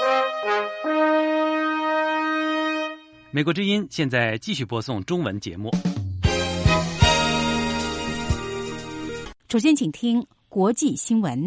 美国之音现在继续播送中文节目。 首先请听国际新闻。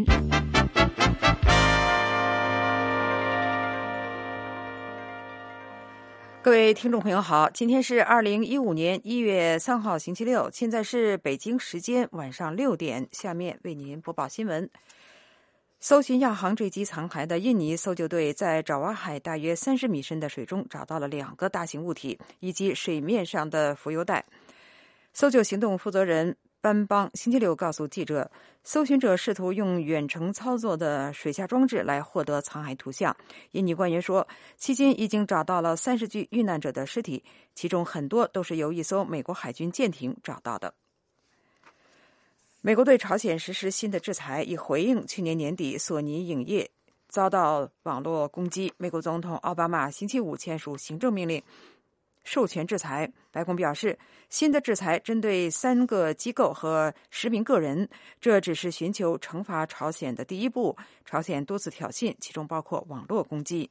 各位听众朋友好，今天是2015年1月3号星期六，现在是北京时间晚上6点，下面为您播报新闻。搜寻亚航坠机残骸的印尼搜救队在爪哇海大约30米深的水中找到了2个大型物体以及水面上的浮油带。搜救行动负责人班邦星期六告诉记者，搜寻者试图用远程操作的水下装置来获得残骸图像。印尼官员说，迄今已经找到了30具遇难者的尸体，其中很多都是由一艘美国海军舰艇找到的。美国对朝鲜实施新的制裁，以回应去年年底索尼影业遭到网络攻击。美国总统奥巴马星期五签署行政命令，授权制裁。白宫表示，新的制裁针对3个机构和10名个人，这只是寻求惩罚朝鲜的第一步。朝鲜多次挑衅，其中包括网络攻击。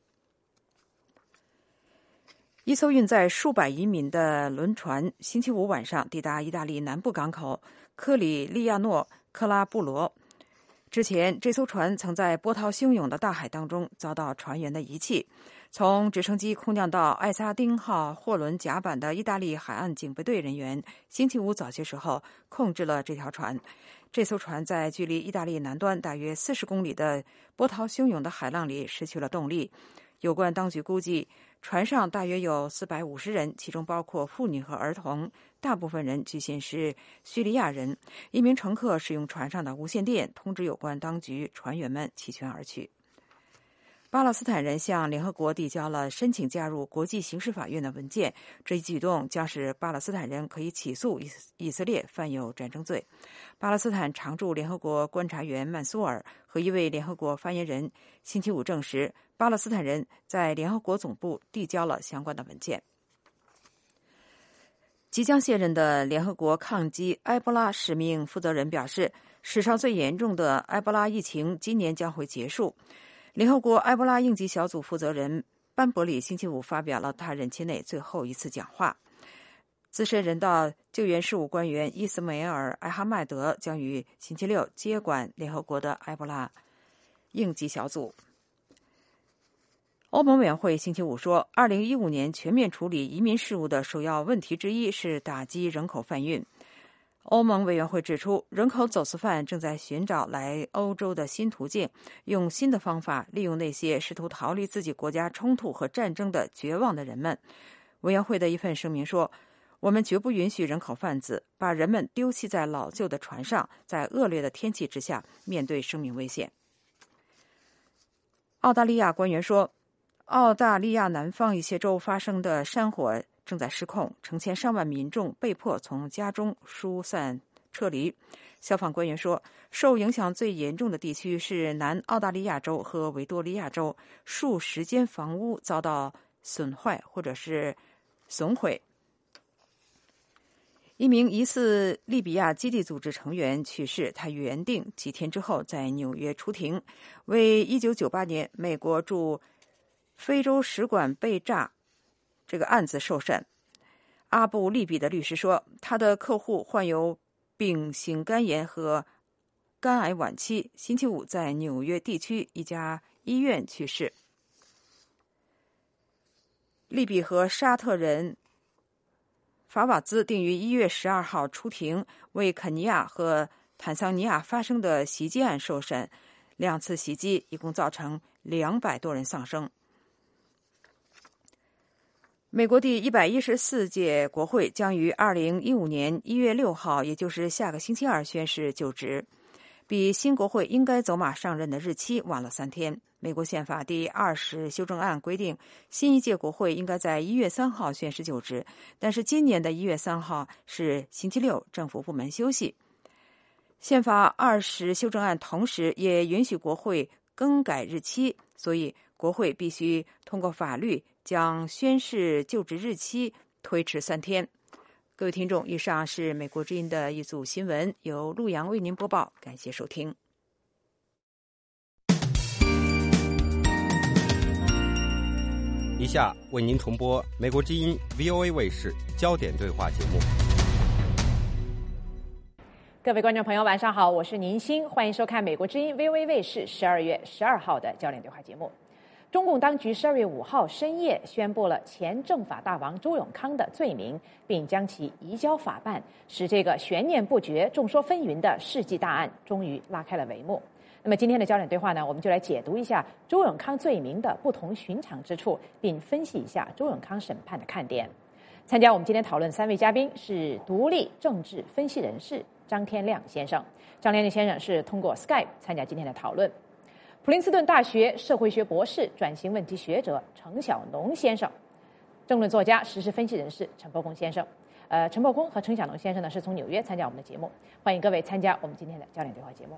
一艘运载数百移民的轮船星期五晚上抵达意大利南部港口克里利亚诺克拉布罗。之前，这艘船曾在波涛汹涌的大海当中遭到船员的遗弃。从直升机空降到爱萨丁号货轮甲板的意大利海岸警备队人员星期五早些时候控制了这条船。这艘船在距离意大利南端大约40公里的波涛汹涌的海浪里失去了动力。有关当局估计，船上大约有450人，其中包括妇女和儿童，大部分人据信是叙利亚人。一名乘客使用船上的无线电通知有关当局，船员们弃权而去。巴勒斯坦人向联合国递交了申请加入国际刑事法院的文件，这一举动将使巴勒斯坦人可以起诉以色列犯有战争罪。巴勒斯坦常驻联合国观察员曼苏尔和一位联合国发言人星期五证实，巴勒斯坦人在联合国总部递交了相关的文件。即将卸任的联合国抗击埃博拉使命负责人表示，史上最严重的埃博拉疫情今年将会结束。联合国埃博拉应急小组负责人班伯里星期五发表了他任期内最后一次讲话。资深人道救援事务官员伊斯梅尔·埃哈迈德将于星期六接管联合国的埃博拉应急小组。欧盟委员会星期五说，2015年全面处理移民事务的首要问题之一是打击人口贩运。欧盟委员会指出，人口走私犯正在寻找来欧洲的新途径，用新的方法利用那些试图逃离自己国家冲突和战争的绝望的人们。委员会的一份声明说，我们绝不允许人口贩子把人们丢弃在老旧的船上，在恶劣的天气之下面对生命危险。澳大利亚官员说，澳大利亚南方一些州发生的山火正在失控，成千上万民众被迫从家中疏散撤离。消防官员说，受影响最严重的地区是南澳大利亚州和维多利亚州，数十间房屋遭到损坏或者是损毁。一名疑似利比亚基地组织成员去世，他原定几天之后在纽约出庭，为1998年美国驻非洲使馆被炸这个案子受审。阿布利比的律师说，他的客户患有丙型肝炎和肝癌晚期，星期五在纽约地区一家医院去世。利比和沙特人法瓦兹定于1月12号出庭，为肯尼亚和坦桑尼亚发生的袭击案受审。2次袭击一共造成200多人丧生。美国第114届国会将于2015年1月6号，也就是下个星期二宣誓就职，比新国会应该走马上任的日期晚了3天。美国宪法第20修正案规定，新一届国会应该在1月3号宣誓就职，但是今年的1月3号是星期六，政府部门休息。宪法20修正案同时也允许国会更改日期，所以国会必须通过法律将宣誓就职日期推迟3天。各位听众，以上是美国之音的一组新闻，由陆阳为您播报，感谢收听。 下为您重播美国之音 VOA 卫视焦点对话节目。 各位观众朋友晚上好，我是宁欣，欢迎收看美国之音 VOA 卫视12月12号的焦点对话节目。中共当局12月5号深夜宣布了前政法大王周永康的罪名，并将其移交法办，使这个悬念不决、众说纷纭的世纪大案终于拉开了帷幕。那么今天的焦点对话呢，我们就来解读一下周永康罪名的不同寻常之处，并分析一下周永康审判的看点。参加我们今天讨论3位嘉宾是独立政治分析人士张天亮先生。张天亮先生是通过 Skype 参加今天的讨论。普林斯顿大学社会学博士、转型问题学者程晓农先生，政论作家、时事分析人士陈伯公先生。陈伯公和程晓农先生呢是从纽约参加我们的节目，欢迎各位参加我们今天的焦点对话节目。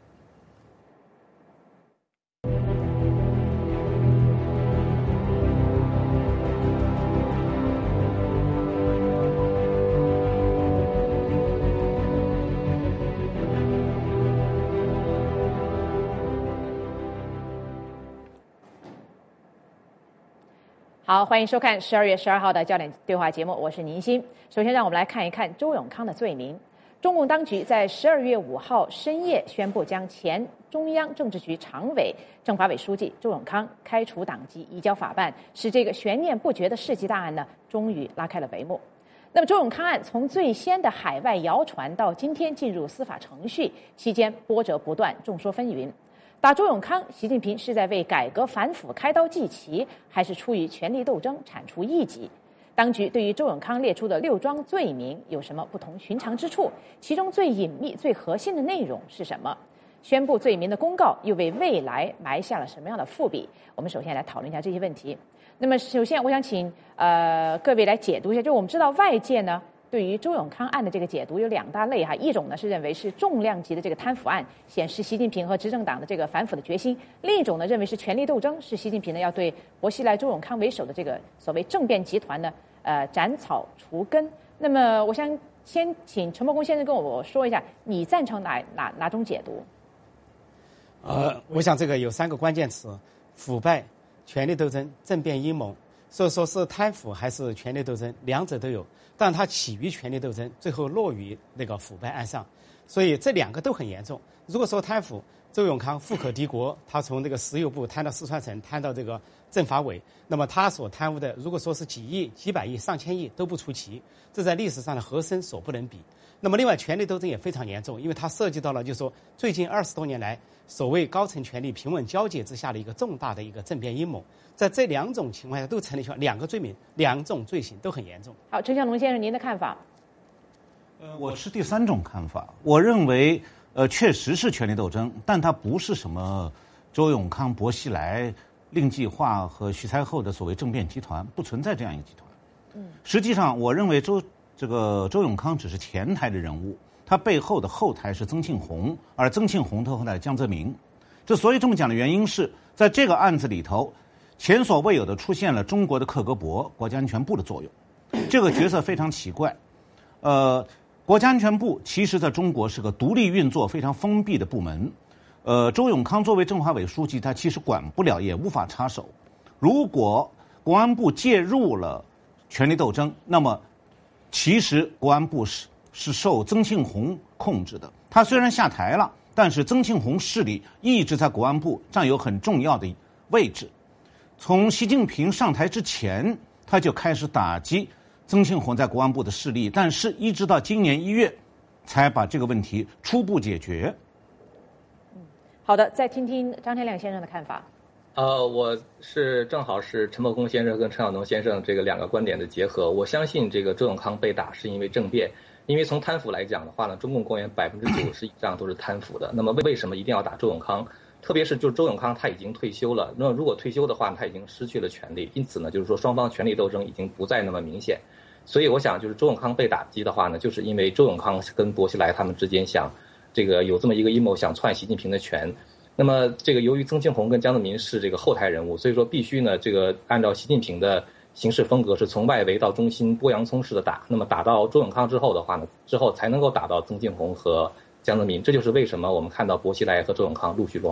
好，欢迎收看12月12号的焦点对话节目，我是宁欣。首先让我们来看一看周永康的罪名。中共当局在12月5号深夜宣布将前中央政治局常委、政法委书记周永康开除党籍、移交法办，使这个悬念不决的世纪大案呢终于拉开了帷幕。那么周永康案从最先的海外谣传到今天进入司法程序，期间波折不断，众说纷纭。打周永康，习近平是在为改革反腐开刀祭旗，还是出于权力斗争铲除异己？当局对于周永康列出的6桩罪名有什么不同寻常之处？其中最隐秘、最核心的内容是什么？宣布罪名的公告又为未来埋下了什么样的伏笔？我们首先来讨论一下这些问题。那么，首先我想请各位来解读一下，就我们知道外界呢对于周永康案的这个解读有2大类哈，一种呢是认为是重量级的这个贪腐案，显示习近平和执政党的这个反腐的决心；另一种呢认为是权力斗争，是习近平呢要对薄熙来、周永康为首的这个所谓政变集团呢斩草除根。那么，我想先请陈伯公先生跟我说一下，你赞成哪种解读？ 我想这个有3个关键词：腐败、权力斗争、政变阴谋。所以说是贪腐还是权力斗争，两者都有。但它起于权力斗争，最后落于那个腐败案上，所以这2个都很严重。如果说贪腐，周永康富可敌国，他从这个石油部贪到四川省，贪到这个政法委，那么他所贪污的，如果说是几亿、几百亿、上千亿都不出奇，这在历史上的和珅所不能比。那么另外权力斗争也非常严重，因为它涉及到了就是说最近20多年来所谓高层权力平稳交接之下的一个重大的一个政变阴谋。在这2种情况下都成立起来，2个罪名，2种罪行都很严重。 好，陈晓农先生，您的看法？ 我持第3种看法。我认为，确实是权力斗争，但它不是什么周永康、薄熙来、令计划和徐才厚的所谓政变集团，不存在这样一个集团。实际上，我认为周永康只是前台的人物，他背后的后台是曾庆红，而曾庆红的后台江泽民。之所以这么讲的原因是在这个案子里头，前所未有的出现了中国的克格勃国家安全部的作用。这个角色非常奇怪。国家安全部其实在中国是个独立运作、非常封闭的部门。周永康作为政法委书记，他其实管不了，也无法插手。如果国安部介入了权力斗争，那么其实国安部是受曾庆红控制的。他虽然下台了，但是曾庆红势力一直在国安部占有很重要的位置。从习近平上台之前，他就开始打击曾庆红在国安部的势力，但是一直到今年1月才把这个问题初步解决。 好的，再听听张天亮先生的看法。 我正好是陈伯公先生跟陈晓农先生这个2个观点的结合。我相信这个周永康被打是因为政变，因为从贪腐来讲的话呢，中共官员90%以上都是贪腐的。那么为什么一定要打周永康？特别是就是周永康他已经退休了，那如果退休的话，他已经失去了权力，因此呢，就是说双方权力斗争已经不再那么明显。所以我想，就是周永康被打击的话呢，就是因为周永康跟薄熙来他们之间想这个有这么一个阴谋，想篡习近平的权。那么这个由于曾庆红跟江泽民是这个后台人物，所以说必须呢这个按照习近平的行事风格是从外围到中心剥洋葱式的打。那么打到周永康之后的话呢，之后才能够打到曾庆红和江泽民。这就是为什么我们看到薄熙来和周永康陆续落马。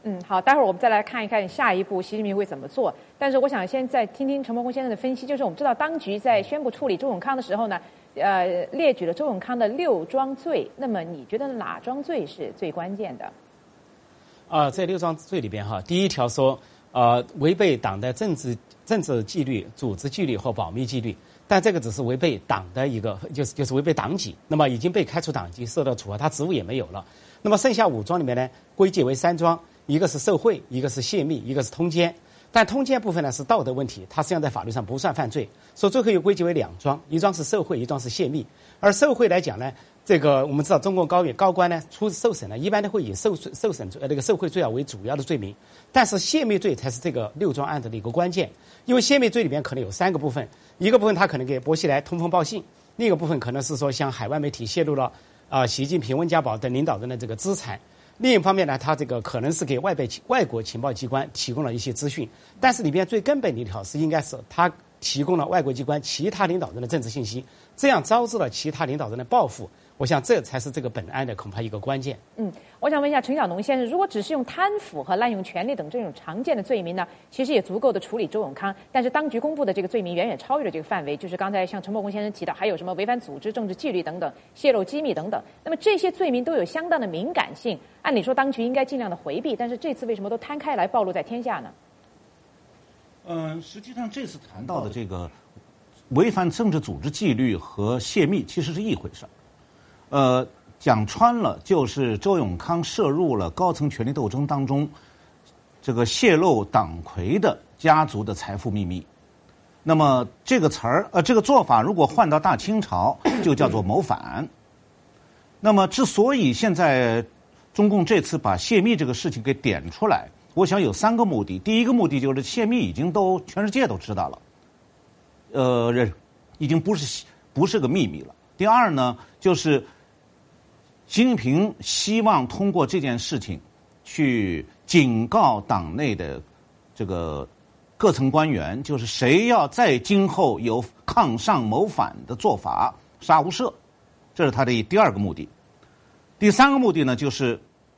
好，待会儿我们再来看一看下一步习近平会怎么做。但是我想先再听听陈伯公先生的分析，就是我们知道当局在宣布处理周永康的时候呢，列举了周永康的6桩罪。那么你觉得哪桩罪是最关键的？ 在6桩罪里边哈，第一条说违背党的政治纪律、组织纪律和保密纪律，但这个只是违背党的一个，就是违背党纪，那么已经被开除党籍，受到处罚，他职务也没有了。那么剩下5桩里面呢，归结为3桩，一个是受贿，一个是泄密，一个是通奸。但通奸部分呢是道德问题，它实际上在法律上不算犯罪，所以最后又归结为2桩，一桩是受贿，一桩是泄密。而受贿来讲呢，这个我们知道中共高官呢受审呢，一般都会以受贿罪为主要的罪名，但是泄密罪才是这个6桩案子的一个关键，因为泄密罪里面可能有3个部分，一个部分他可能给薄熙来通风报信，另一个部分可能是说向海外媒体泄露了习近平、温家宝等领导人的这个资产。另一方面呢，他这个可能是给外国情报机关提供了一些资讯，但是里边最根本的一条是应该是他提供了外国机关其他领导人的政治信息，这样招致了其他领导人的报复。我想这才是这个本案的恐怕一个关键。 我想问一下陈晓农先生，如果只是用贪腐和滥用权力等这种常见的罪名呢，其实也足够的处理周永康，但是当局公布的这个罪名远远超越了这个范围，就是刚才像陈伯公先生提到，还有什么违反组织政治纪律等等，泄露机密等等。那么这些罪名都有相当的敏感性，按理说当局应该尽量的回避，但是这次为什么都摊开来暴露在天下呢？ 实际上这次谈到的这个违反政治组织纪律和泄密其实是一回事儿。讲穿了就是周永康涉入了高层权力斗争当中，这个泄露党魁的家族的财富秘密。那么这个词儿，这个做法如果换到大清朝，就叫做谋反。那么之所以现在中共这次把泄密这个事情给点出来，我想有3个目的。第一个目的就是泄密已经全世界都知道了，已经不是个秘密了。第二呢，就是习近平希望通过这件事情去警告党内的这个各层官员，就是谁要在今后有抗上谋反的做法，杀无赦。这是他的第2个目的。第3个目的呢，就是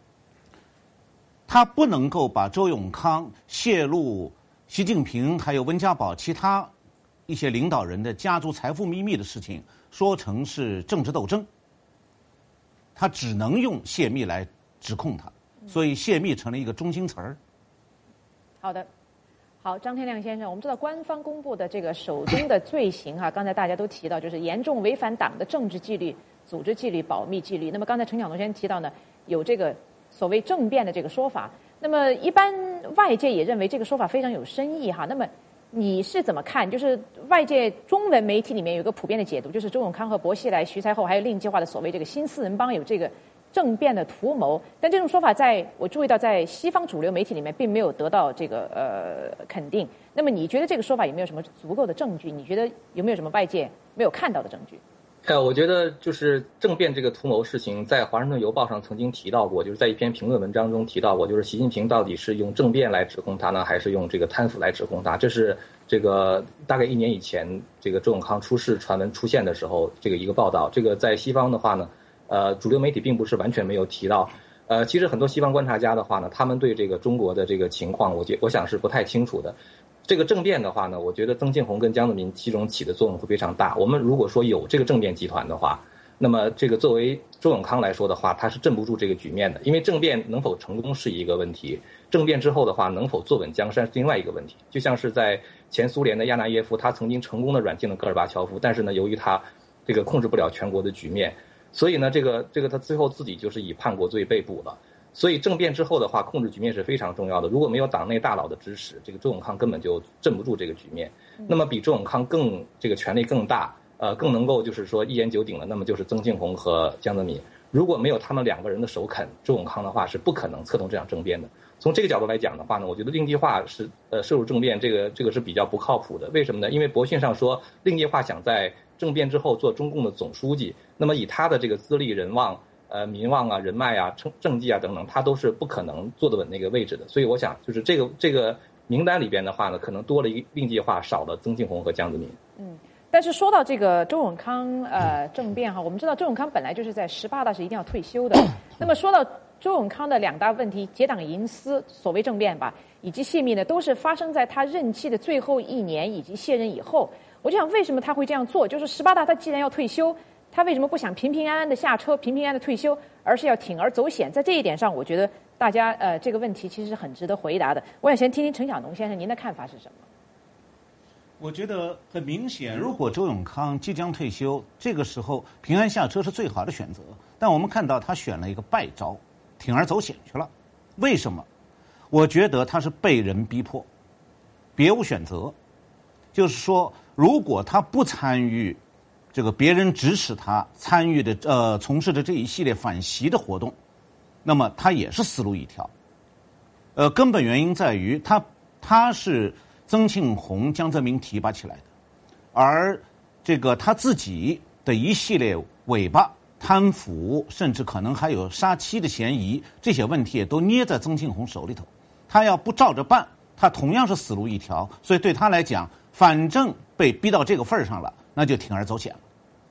他不能够把周永康泄露习近平还有温家宝其他一些领导人的家族财富秘密的事情说成是政治斗争，他只能用泄密来指控他，所以泄密成了一个中心词儿。 好，张天亮先生，我们知道官方公布的这个首宗的罪行刚才大家都提到，就是严重违反党的政治纪律、组织纪律、保密纪律。那么刚才陈晓农先生提到呢，有这个所谓政变的这个说法。那么一般外界也认为这个说法非常有深意那么你是怎么看？就是外界中文媒体里面有一个普遍的解读，就是周永康和薄熙来、徐才厚还有令计划的所谓这个新四人帮有这个政变的图谋，但这种说法我注意到在西方主流媒体里面并没有得到这个肯定。那么你觉得这个说法有没有什么足够的证据？你觉得有没有什么外界没有看到的证据？ 我觉得就是政变这个图谋事情，在《华盛顿邮报》上曾经提到过，就是在一篇评论文章中提到过，就是习近平到底是用政变来指控他呢，还是用这个贪腐来指控他？这是这个大概1年以前，这个周永康出事传闻出现的时候，这个一个报道。这个在西方的话呢，主流媒体并不是完全没有提到。其实很多西方观察家的话呢，他们对这个中国的这个情况，我想是不太清楚的。这个政变的话呢，我觉得曾庆红跟江泽民其中起的作用会非常大。我们如果说有这个政变集团的话，那么这个作为周永康来说的话，他是镇不住这个局面的，因为政变能否成功是一个问题，政变之后的话能否坐稳江山是另外一个问题。就像是在前苏联的亚纳耶夫，他曾经成功的软禁了戈尔巴乔夫，但是呢，由于他这个控制不了全国的局面，所以呢，这个他最后自己就是以叛国罪被捕了。所以政变之后的话，控制局面是非常重要的。如果没有党内大佬的支持，这个周永康根本就镇不住这个局面。那么比周永康这个权力更大，更能够就是说一言九鼎了，那么就是曾庆红和江泽民。如果没有他们2个人的首肯，周永康的话是不可能策动这场政变的。从这个角度来讲的话呢，我觉得令计划是涉入政变，这个是比较不靠谱的。为什么呢？因为博讯上说令计划想在政变之后做中共的总书记，那么以他的这个资历、人望。民望啊、人脉啊、政绩啊等等，他都是不可能坐得稳那个位置的。所以我想，就是这个名单里边的话呢，可能多了一个令计划，少了曾庆红和江泽民。 但是说到这个周永康政变我们知道周永康本来就是在18大时一定要退休的。那么说到周永康的2大问题，结党营私，所谓政变吧，以及泄密呢，都是发生在他任期的最后1年以及卸任以后。我就想，为什么他会这样做？就是18大他既然要退休，他为什么不想平平安安的下车，平平安安的退休，而是要铤而走险？在这一点上，我觉得大家这个问题其实是很值得回答的。我想先听听陈晓农先生您的看法是什么？ 我觉得很明显，如果周永康即将退休，这个时候平安下车是最好的选择。但我们看到他选了一个败招，铤而走险去了。为什么？我觉得他是被人逼迫，别无选择。就是说，如果他不参与这个别人指使他参与的从事的这一系列反习的活动，那么他也是死路一条。根本原因在于他是曾庆红、江泽民提拔起来的，而这个他自己的一系列尾巴、贪腐，甚至可能还有杀妻的嫌疑，这些问题也都捏在曾庆红手里头。他要不照着办，他同样是死路一条。所以对他来讲，反正被逼到这个份儿上了，那就铤而走险了。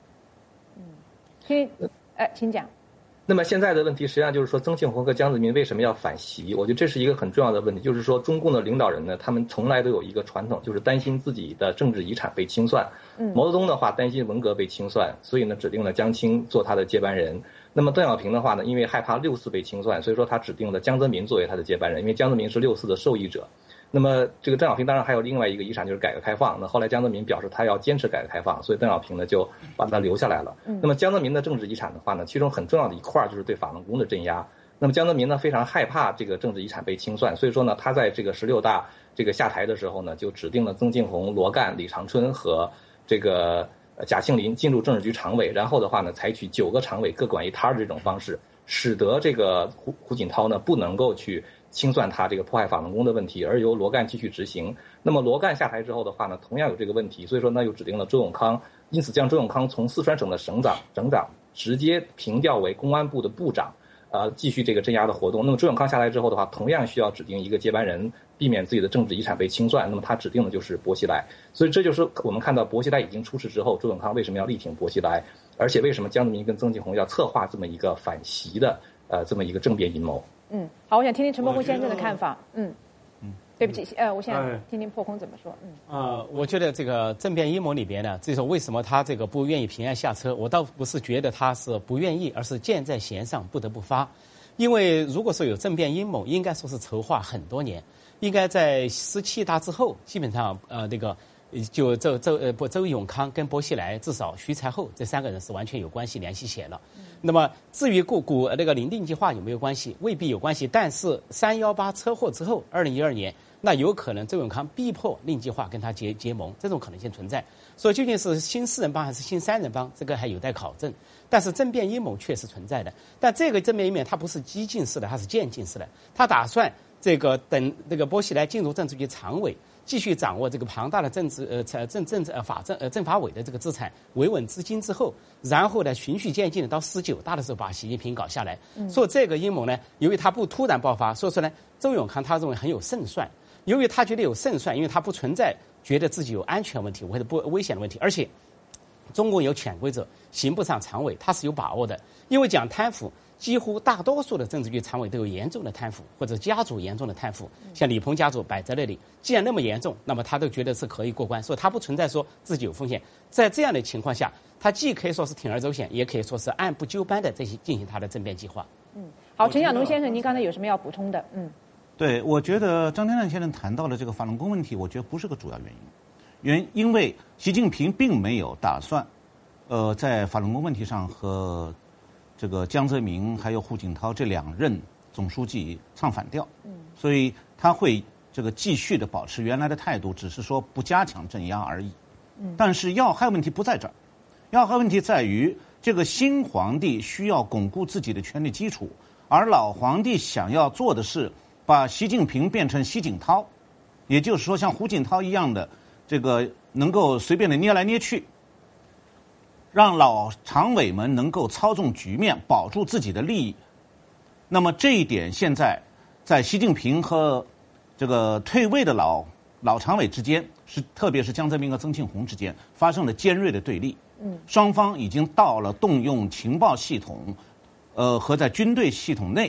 请讲。 那么现在的问题实际上就是说，曾庆红和江泽民为什么要反习？我觉得这是一个很重要的问题，就是说中共的领导人呢，他们从来都有一个传统，就是担心自己的政治遗产被清算。毛泽东的话担心文革被清算，所以呢指定了江青做他的接班人。那么邓小平的话呢，因为害怕6·4被清算，所以说他指定了江泽民作为他的接班人，因为江泽民是6·4的受益者。那么这个邓小平当然还有另外一个遗产，就是改革开放。那后来江泽民表示他要坚持改革开放，所以邓小平呢就把他留下来了。那么江泽民的政治遗产的话呢，其中很重要的一块就是对法轮功的镇压。那么江泽民呢非常害怕这个政治遗产被清算，所以说呢他在这个16大这个下台的时候呢，就指定了曾庆红、罗干、李长春和这个贾庆林进入政治局常委，然后的话呢采取9个常委各管一摊的这种方式，使得这个胡锦涛呢不能够去清算他这个迫害法轮功的问题，而由罗干继续执行。那么罗干下台之后的话呢，同样有这个问题，所以说呢又指定了周永康，因此将周永康从四川省的省长直接平调为公安部的部长，继续这个镇压的活动。那么周永康下来之后的话，同样需要指定一个接班人，避免自己的政治遗产被清算。那么他指定的就是薄熙来，所以这就是我们看到薄熙来已经出事之后，周永康为什么要力挺薄熙来，而且为什么江泽民跟曾庆红要策划这么一个反习的这么一个政变阴谋。 好，我想听听陈伯宏先生的看法。对不起，我想听听破空怎么说。 我觉得这个政变阴谋里边呢，就是为什么他这个不愿意平安下车，我倒不是觉得他是不愿意，而是箭在弦上不得不发。因为如果说有政变阴谋，应该说是筹划很多年，应该在17大之后，基本上那个就周永康跟薄熙来，至少徐才厚这3个人是完全有关系联系起了。那么至于那个林定计划有没有关系，未必有关系。但是318车祸之后，2012年，那有可能周永康逼迫令计划跟他结盟，这种可能性存在。所以究竟是新4人帮还是新3人帮，这个还有待考证。但是政变阴谋确实存在的，但这个政变阴谋它不是激进式的，它是渐进式的。他打算这个等这个薄熙来进入政治局常委，继续掌握这个庞大的政法委的这个资产维稳资金之后，然后呢循序渐进的到19大的时候把习近平搞下来。所以这个阴谋呢，由于他不突然爆发，所以说呢，周永康他认为很有胜算。由于他觉得有胜算，因为他不存在觉得自己有安全问题或者不危险的问题，而且中共有潜规则，刑不上常委，他是有把握的。因为讲贪腐，几乎大多数的政治局常委都有严重的贪腐或者家族严重的贪腐，像李鹏家族摆在那里，既然那么严重，那么他都觉得是可以过关，所以他不存在说自己有风险。在这样的情况下，他既可以说是铤而走险，也可以说是按部就班的进行他的政变计划。 好，陈晓农先生，您刚才有什么要补充的？ 对，我觉得张天亮先生谈到了这个法轮功问题，我觉得不是个主要原因，因为习近平并没有打算，在法轮功问题上和这个江泽民还有胡锦涛这2任总书记唱反调，所以他会这个继续的保持原来的态度，只是说不加强镇压而已。但是要害问题不在这儿，要害问题在于这个新皇帝需要巩固自己的权力基础，而老皇帝想要做的是把习近平变成习锦涛，也就是说像胡锦涛一样的这个能够随便的捏来捏去，让老常委们能够操纵局面，保住自己的利益。那么这一点现在在习近平和这个退位的老常委之间，特别是江泽民和曾庆红之间发生了尖锐的对立。双方已经到了动用情报系统和在军队系统内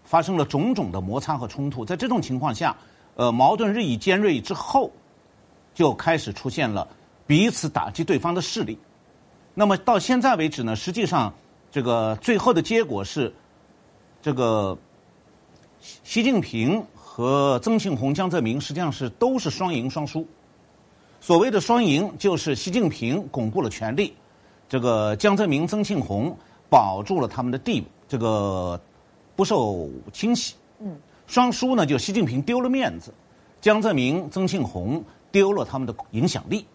发生了种种的摩擦和冲突。在这种情况下，矛盾日益尖锐之后，就开始出现了彼此打击对方的势力。那么到现在为止呢，实际上这个最后的结果是，这个习近平和曾庆红、江泽民实际上都是双赢双输。所谓的双赢，就是习近平巩固了权力，这个江泽民、曾庆红保住了他们的地位，这个不受侵袭。双输呢，就习近平丢了面子，江泽民、曾庆红丢了他们的影响力。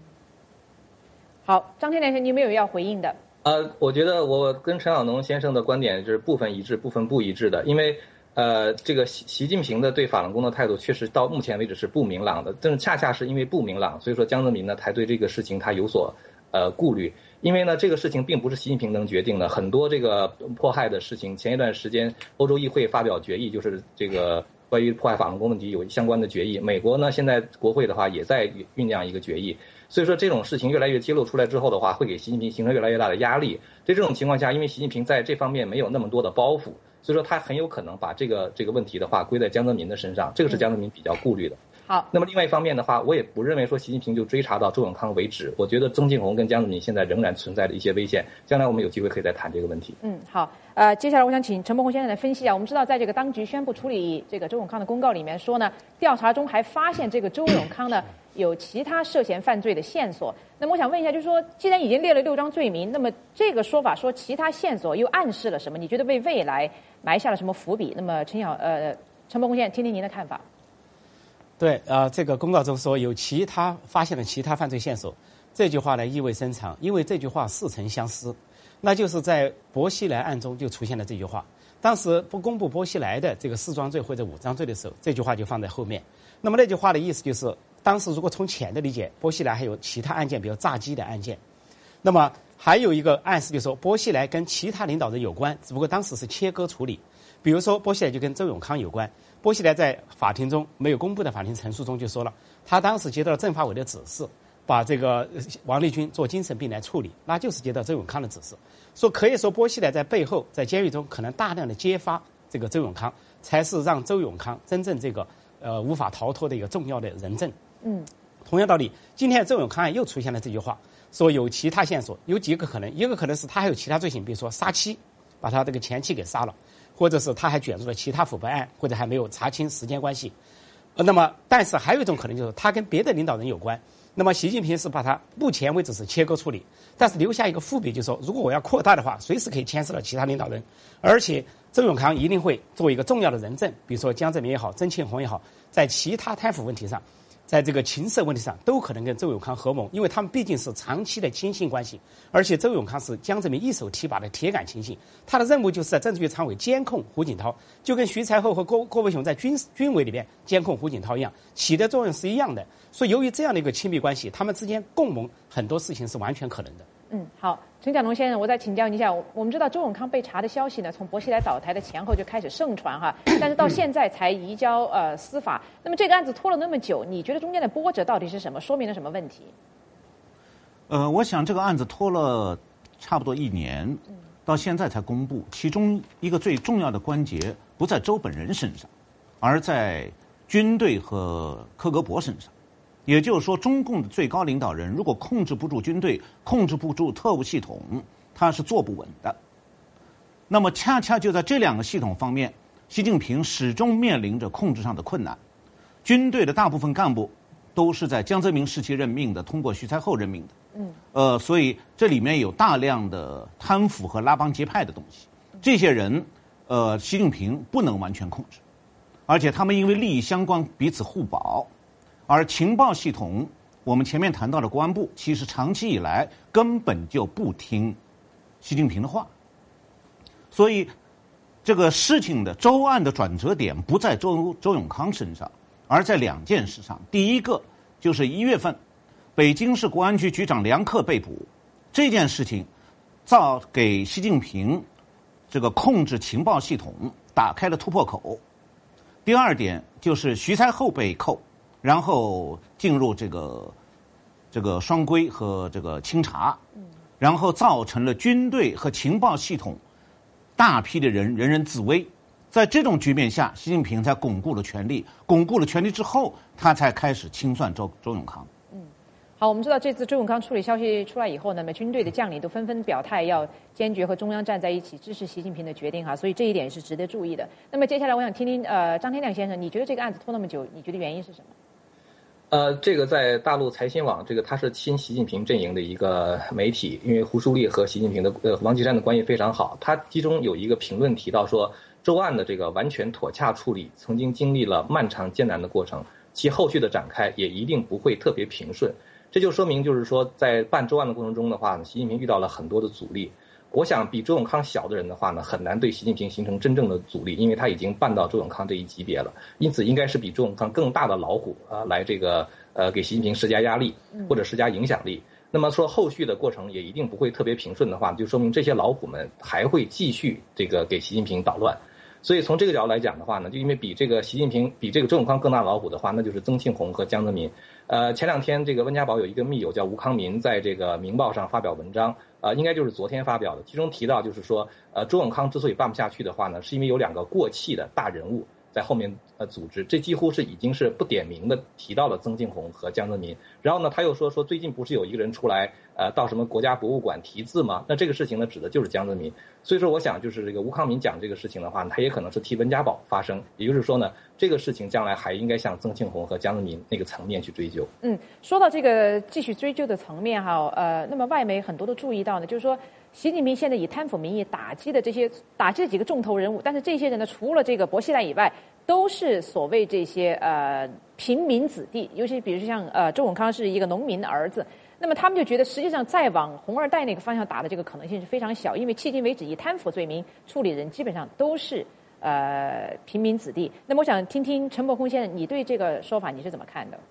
好，张天连先生，你有没有要回应的？ 我觉得我跟陈小农先生的观点是部分一致、部分不一致的，因为这个习近平的对法轮功的态度确实到目前为止是不明朗的，但是恰恰是因为不明朗，所以说江泽民呢才对这个事情他有所顾虑。因为呢这个事情并不是习近平能决定的，很多这个迫害的事情，前一段时间欧洲议会发表决议，就是这个关于迫害法轮功问题有相关的决议，美国呢现在国会的话也在酝酿一个决议。所以说这种事情越来越揭露出来之后的话，会给习近平形成越来越大的压力。在这种情况下，因为习近平在这方面没有那么多的包袱，所以说他很有可能把这个问题的话归在江泽民的身上，这个是江泽民比较顾虑的。 好， 那么另外一方面的话，我也不认为说习近平就追查到周永康为止，我觉得曾庆红跟江泽民现在仍然存在着一些危险，将来我们有机会可以再谈这个问题。 好，接下来我想请陈伯宏先生来分析啊。我们知道，在这个当局宣布处理这个周永康的公告里面说呢，调查中还发现这个周永康呢有其他涉嫌犯罪的线索。那么我想问一下，就是说，既然已经列了6桩罪名，那么这个说法说其他线索又暗示了什么？你觉得为未来埋下了什么伏笔？那么陈伯宏先生，听听您的看法。 对，这个公告中说发现了其他犯罪线索，这句话呢意味深长，因为这句话似曾相识，那就是在薄熙来案中就出现了这句话。当时不公布薄熙来的这个4桩罪或者5桩罪的时候，这句话就放在后面。那么那句话的意思就是，当时如果从浅的理解，薄熙来还有其他案件，比如炸鸡的案件。那么还有一个暗示就是说，薄熙来跟其他领导人有关，只不过当时是切割处理。比如说，薄熙来就跟周永康有关。薄熙来在法庭中没有公布的法庭陈述中就说了，他当时接到了政法委的指示，把这个王立军做精神病来处理，那就是接到周永康的指示。说可以说，薄熙来在背后在监狱中可能大量的揭发这个周永康，才是让周永康真正这个无法逃脱的一个重要的人证。同样道理，今天周永康案又出现了这句话，说有其他线索，有几个可能，一个可能是他还有其他罪行，比如说杀妻，把他这个前妻给杀了。或者是他还卷入了其他腐败案，或者还没有查清时间关系。那么，但是还有一种可能就是他跟别的领导人有关。那么，习近平是把他目前为止是切割处理，但是留下一个伏笔，就是说，如果我要扩大的话，随时可以牵涉到其他领导人，而且周永康一定会作为一个重要的人证，比如说江泽民也好，曾庆红也好，在其他贪腐问题上，在这个情色问题上都可能跟周永康合谋，因为他们毕竟是长期的亲信关系，而且周永康是江泽民一手提拔的铁杆亲信，他的任务就是在政治局常委监控胡锦涛，就跟徐才厚和郭伟雄在军委里边监控胡锦涛一样，起的作用是一样的。所以由于这样的一个亲密关系，他们之间共谋很多事情是完全可能的。 好，陈小农先生，我再请教您一下。我们知道周永康被查的消息呢，从薄熙来倒台的前后就开始盛传哈，但是到现在才移交司法。那么这个案子拖了那么久，你觉得中间的波折到底是什么？说明了什么问题？ 我想这个案子拖了差不多1年，到现在才公布。其中一个最重要的关节不在周本人身上，而在军队和克格勃身上。也就是说，中共的最高领导人如果控制不住军队，控制不住特务系统，他是坐不稳的。那么恰恰就在这2个系统方面，习近平始终面临着控制上的困难。军队的大部分干部都是在江泽民时期任命的，通过徐才厚任命的。所以这里面有大量的贪腐和拉帮结派的东西。这些人，习近平不能完全控制，而且他们因为利益相关，彼此互保。而情报系统，我们前面谈到的国安部，其实长期以来根本就不听习近平的话。所以，这个事情的周案的转折点不在周永康身上，而在2件事上。第一个就是1月份，北京市国安局局长梁克被捕，这件事情给习近平这个控制情报系统打开了突破口。第2点就是徐才厚被扣，然后进入这个双规和这个清查，然后造成了军队和情报系统大批的人人自危， 在这种局面下，习近平才巩固了权力，巩固了权力之后，他才开始清算周永康。 好，我们知道这次周永康处理消息出来以后呢，军队的将领都纷纷表态要坚决和中央站在一起，支持习近平的决定哈，所以这一点是值得注意的。那么接下来我想听听张天亮先生，你觉得这个案子拖那么久，你觉得原因是什么？ 这个在大陆财新网，这个它是亲习近平阵营的一个媒体，因为胡舒立和习近平的王岐山的关系非常好，他其中有一个评论提到说，周案的这个完全妥洽处理，曾经经历了漫长艰难的过程，其后续的展开也一定不会特别平顺。这就说明，就是说，在办周案的过程中的话呢，习近平遇到了很多的阻力。我想，比周永康小的人的话呢，很难对习近平形成真正的阻力，因为他已经办到周永康这一级别了。因此，应该是比周永康更大的老虎来这个给习近平施加压力或者施加影响力。那么说后续的过程也一定不会特别平顺的话，就说明这些老虎们还会继续这个给习近平捣乱。所以从这个角度来讲的话呢，就因为比这个习近平比这个周永康更大的老虎的话，那就是曾庆红和江泽民。前两天这个温家宝有一个密友叫吴康民，在这个《明报》上发表文章，应该就是昨天发表的，其中提到就是说，周永康之所以办不下去的话呢，是因为有2个过气的大人物在后面组织，这几乎是已经是不点名的提到了曾庆红和江泽民。然后呢，他又说最近不是有一个人出来到什么国家博物馆题字吗？那这个事情呢，指的就是江泽民。所以说，我想就是这个吴康民讲这个事情的话，他也可能是替温家宝发声，也就是说呢，这个事情将来还应该向曾庆红和江泽民那个层面去追究。 说到这个继续追究的层面哈，那么外媒很多都注意到呢，就是说习近平现在以贪腐名义打击的几个重头人物，但是这些人呢，除了这个薄熙来以外，都是所谓这些平民子弟，尤其比如说像周永康是一个农民的儿子。那么他们就觉得，实际上再往红二代那个方向打的这个可能性是非常小，因为迄今为止以贪腐罪名处理人基本上都是平民子弟。那么我想听听陈伯空先生，你对这个说法你是怎么看的？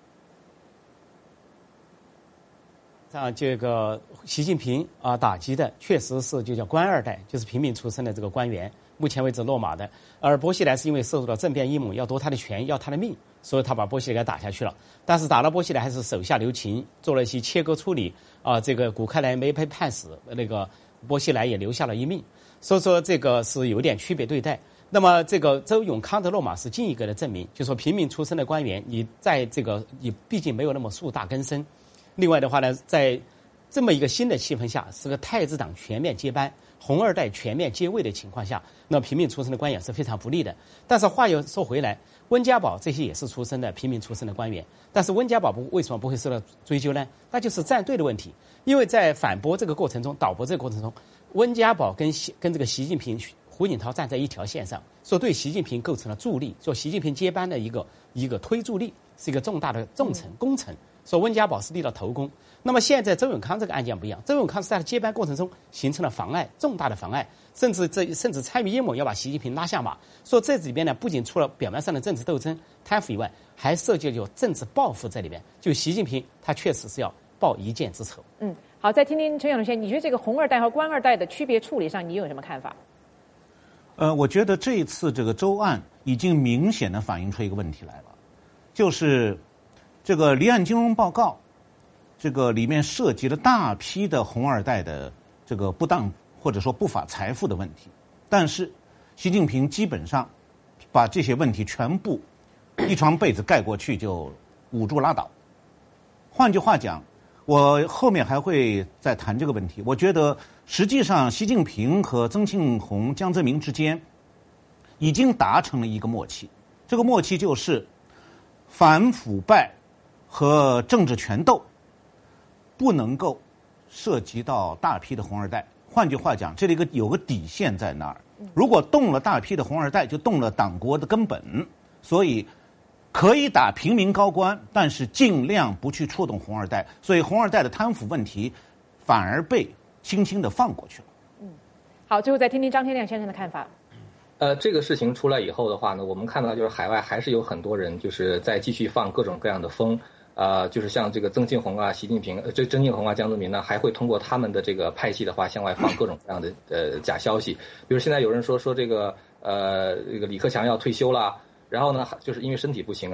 这个习近平打击的确实是就叫官二代，就是平民出身的这个官员，目前为止落马的。而薄熙来是因为受到了政变阴谋，要夺他的权，要他的命，所以他把薄熙来给打下去了。但是打了薄熙来还是手下留情，做了一些切割处理这个古克莱没被判死，那个薄熙来也留下了一命，所以说这个是有点区别对待。那么这个周永康的落马是进一个的证明，就说平民出身的官员，你在这个你毕竟没有那么树大根深。另外的话呢，在这么一个新的气氛下，是个太子党全面接班、红二代全面接位的情况下，那平民出身的官员是非常不利的。但是话又说回来，温家宝这些也是出身的平民出身的官员，但是温家宝为什么不会受到追究呢？那就是站队的问题。因为在反驳这个过程中、倒驳这个过程中，温家宝跟这个习近平、胡锦涛站在一条线上，说对习近平构成了助力，说习近平接班的一个推助力，是一个重大的重臣功臣。说温家宝是立了头功。那么现在周永康这个案件不一样，周永康是在接班过程中形成了妨碍，重大的妨碍，甚至参与阴谋要把习近平拉下马。说这里边呢，不仅除了表面上的政治斗争、贪腐以外，还涉及有政治报复在里边。就习近平他确实是要报一箭之仇。 好，再听听陈晓东先生，你觉得这个红二代和官二代的区别处理上，你有什么看法？ 我觉得这一次这个周案已经明显的反映出一个问题来了，就是这个离岸金融报告，这个里面涉及了大批的红二代的这个不当或者说不法财富的问题，但是习近平基本上把这些问题全部一床被子盖过去就捂住拉倒。换句话讲，我后面还会再谈这个问题。我觉得实际上习近平和曾庆红、江泽民之间已经达成了一个默契，这个默契就是反腐败和政治权斗不能够涉及到大批的红二代。换句话讲，这里有个底线在那儿，如果动了大批的红二代，就动了党国的根本。所以可以打平民高官，但是尽量不去触动红二代。所以红二代的贪腐问题反而被轻轻地放过去了。 好，最后再听听张天亮先生的看法。 这个事情出来以后的话呢，我们看到就是海外还是有很多人就是在继续放各种各样的风，就是像这个曾庆红啊、习近平、曾庆红啊、江泽民呢，还会通过他们的这个派系的话向外放各种各样的假消息。比如现在有人说这个这个李克强要退休了，然后呢就是因为身体不行啊，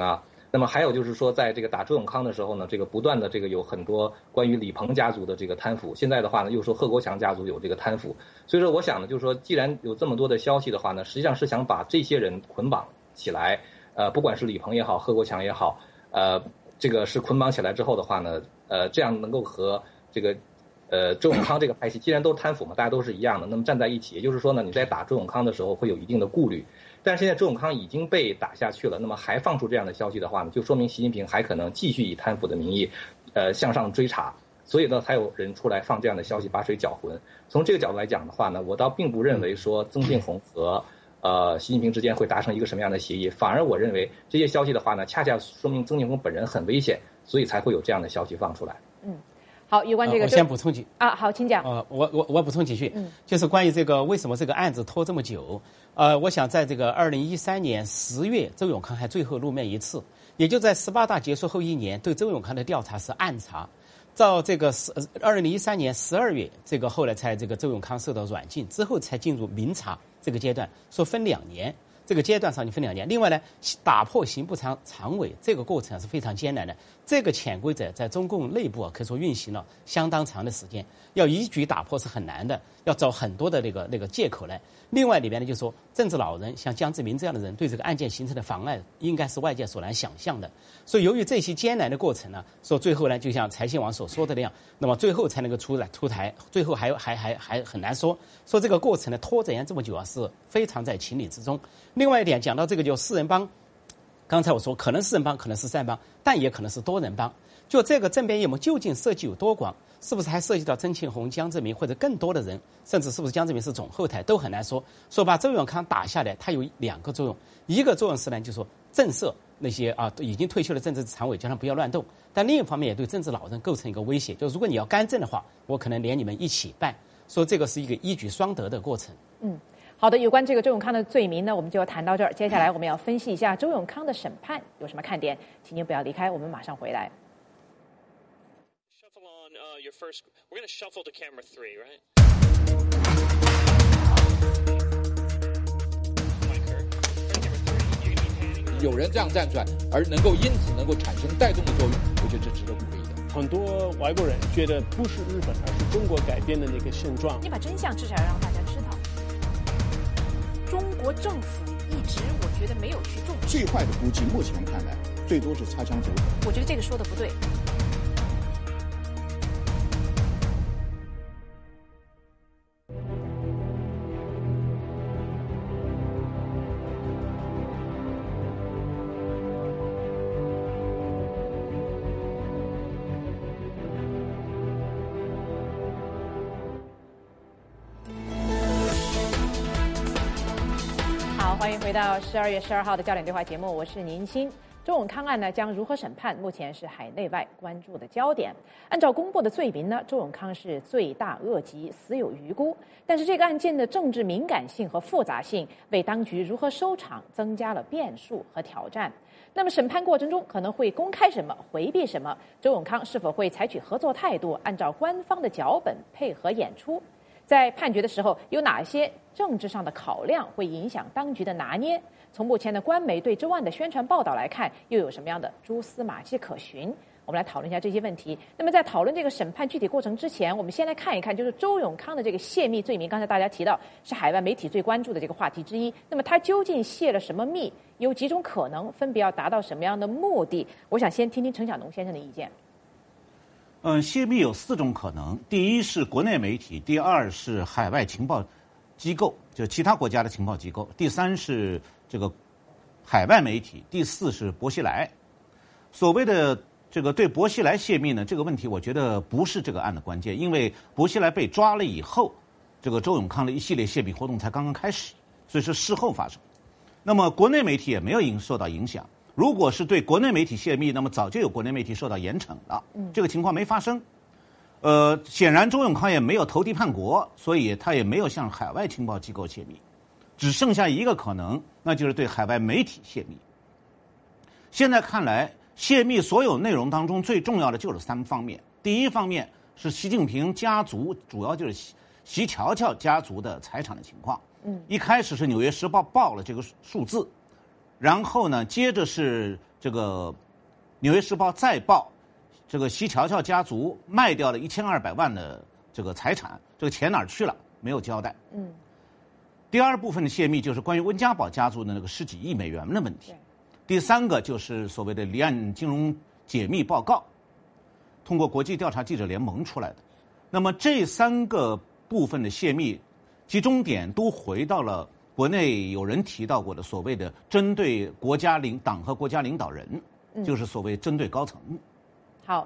那么还有就是说，在这个打周永康的时候呢，这个不断的这个有很多关于李鹏家族的这个贪腐，现在的话呢，又说贺国强家族有这个贪腐，所以说我想呢，就是说，既然有这么多的消息的话呢，实际上是想把这些人捆绑起来，不管是李鹏也好，贺国强也好，这个是捆绑起来之后的话呢，这样能够和这个周永康这个派系，既然都是贪腐嘛，大家都是一样的，那么站在一起，也就是说呢，你在打周永康的时候会有一定的顾虑。但是现在周永康已经被打下去了，那么还放出这样的消息的话呢，就说明习近平还可能继续以贪腐的名义，向上追查，所以呢，才有人出来放这样的消息，把水搅浑。从这个角度来讲的话呢，我倒并不认为说曾庆红和习近平之间会达成一个什么样的协议，反而我认为这些消息的话呢，恰恰说明曾庆红本人很危险，所以才会有这样的消息放出来。 好，有关这个， 我先补充几啊，好，请讲。 我补充几句，就是关于这个为什么这个案子拖这么久。我想在这个2013年10月，周永康还最后露面一次，也就在18大结束后1年，对周永康的调查是暗查。到这个2013年12月，这个后来才这个周永康受到软禁之后，才进入明查这个阶段，说分2年。这个阶段上就分2年。另外呢，打破刑部常委这个过程是非常艰难的。这个潜规则在中共内部可以说运行了相当长的时间，要一举打破是很难的，要找很多的那个借口来。另外里边呢，就是说政治老人像江泽民这样的人对这个案件形成的妨碍，应该是外界所难想象的。所以由于这些艰难的过程呢，说最后呢，就像财新网所说的那样，那么最后才能够出台，最后还很难说这个过程呢拖延这么久啊，是非常在情理之中。另外一点讲到这个就四人帮，刚才我说可能四人帮，可能是三帮，但也可能是多人帮。就这个政变阴谋究竟涉及有多广，是不是还涉及到曾庆红、江泽民或者更多的人，甚至是不是江泽民是总后台，都很难说。说把周永康打下来，它有2个作用，一个作用是呢，就说震慑那些已经退休的政治常委，叫他们不要乱动；但另一方面也对政治老人构成一个威胁，就如果你要干政的话，我可能连你们一起办。说这个是一个一举双得的过程。 好的，有关这个周永康的罪名呢，我们就要谈到这儿。接下来我们要分析一下周永康的审判有什么看点，请您不要离开，我们马上回来。 Your first, we're going to shuffle to camera 3, right? 有人这样站出来，而因此能够产生带动的作用，我觉得这值得鼓励的。 很多外国人觉得不是日本，而是中国改变的那个现状。 你把真相至少要让大家知道。中国政府一直我觉得没有去重视。 最坏的估计，目前看来最多是擦枪走火。 我觉得这个说的不对。 欢迎回到12月12号的焦点对话节目，我是宁鑫。周永康案呢将如何审判，目前是海内外关注的焦点。按照公布的罪名呢，周永康是罪大恶极，死有余辜。但是这个案件的政治敏感性和复杂性，为当局如何收场增加了变数和挑战。那么审判过程中可能会公开什么，回避什么？周永康是否会采取合作态度，按照官方的脚本配合演出？在判决的时候，有哪些政治上的考量会影响当局的拿捏？从目前的官媒对周案的宣传报道来看，又有什么样的蛛丝马迹可循？我们来讨论一下这些问题。那么在讨论这个审判具体过程之前，我们先来看一看，就是周永康的这个泄密罪名。刚才大家提到是海外媒体最关注的这个话题之一。那么他究竟泄了什么密？有几种可能，分别要达到什么样的目的？我想先听听陈晓农先生的意见。 泄密有4种可能：第一是国内媒体，第二是海外情报机构，就其他国家的情报机构；第三是这个海外媒体；第4是薄熙来。所谓的这个对薄熙来泄密呢，这个问题我觉得不是这个案的关键，因为薄熙来被抓了以后，这个周永康的一系列泄密活动才刚刚开始，所以是事后发生。那么国内媒体也没有受到影响。如果是对国内媒体泄密，那么早就有国内媒体受到严惩了。这个情况没发生。显然周永康也没有投敌叛国，所以他也没有向海外情报机构泄密，只剩下一个可能，那就是对海外媒体泄密。现在看来，泄密所有内容当中最重要的就是3方面。第一方面是习近平家族，主要就是习乔乔家族的财产的情况。一开始是《纽约时报》报了这个数字。然后呢，接着是这个纽约时报》再报，这个席乔乔家族卖掉了1200万的这个财产，这个钱哪儿去了？没有交代。第二部分的泄密就是关于温家宝家族的那个10几亿美元的问题。第三个就是所谓的离岸金融解密报告，通过国际调查记者联盟出来的。那么这3个部分的泄密，集中点都回到了国内有人提到过的所谓的针对国家党和国家领导人，就是所谓针对高层。 好，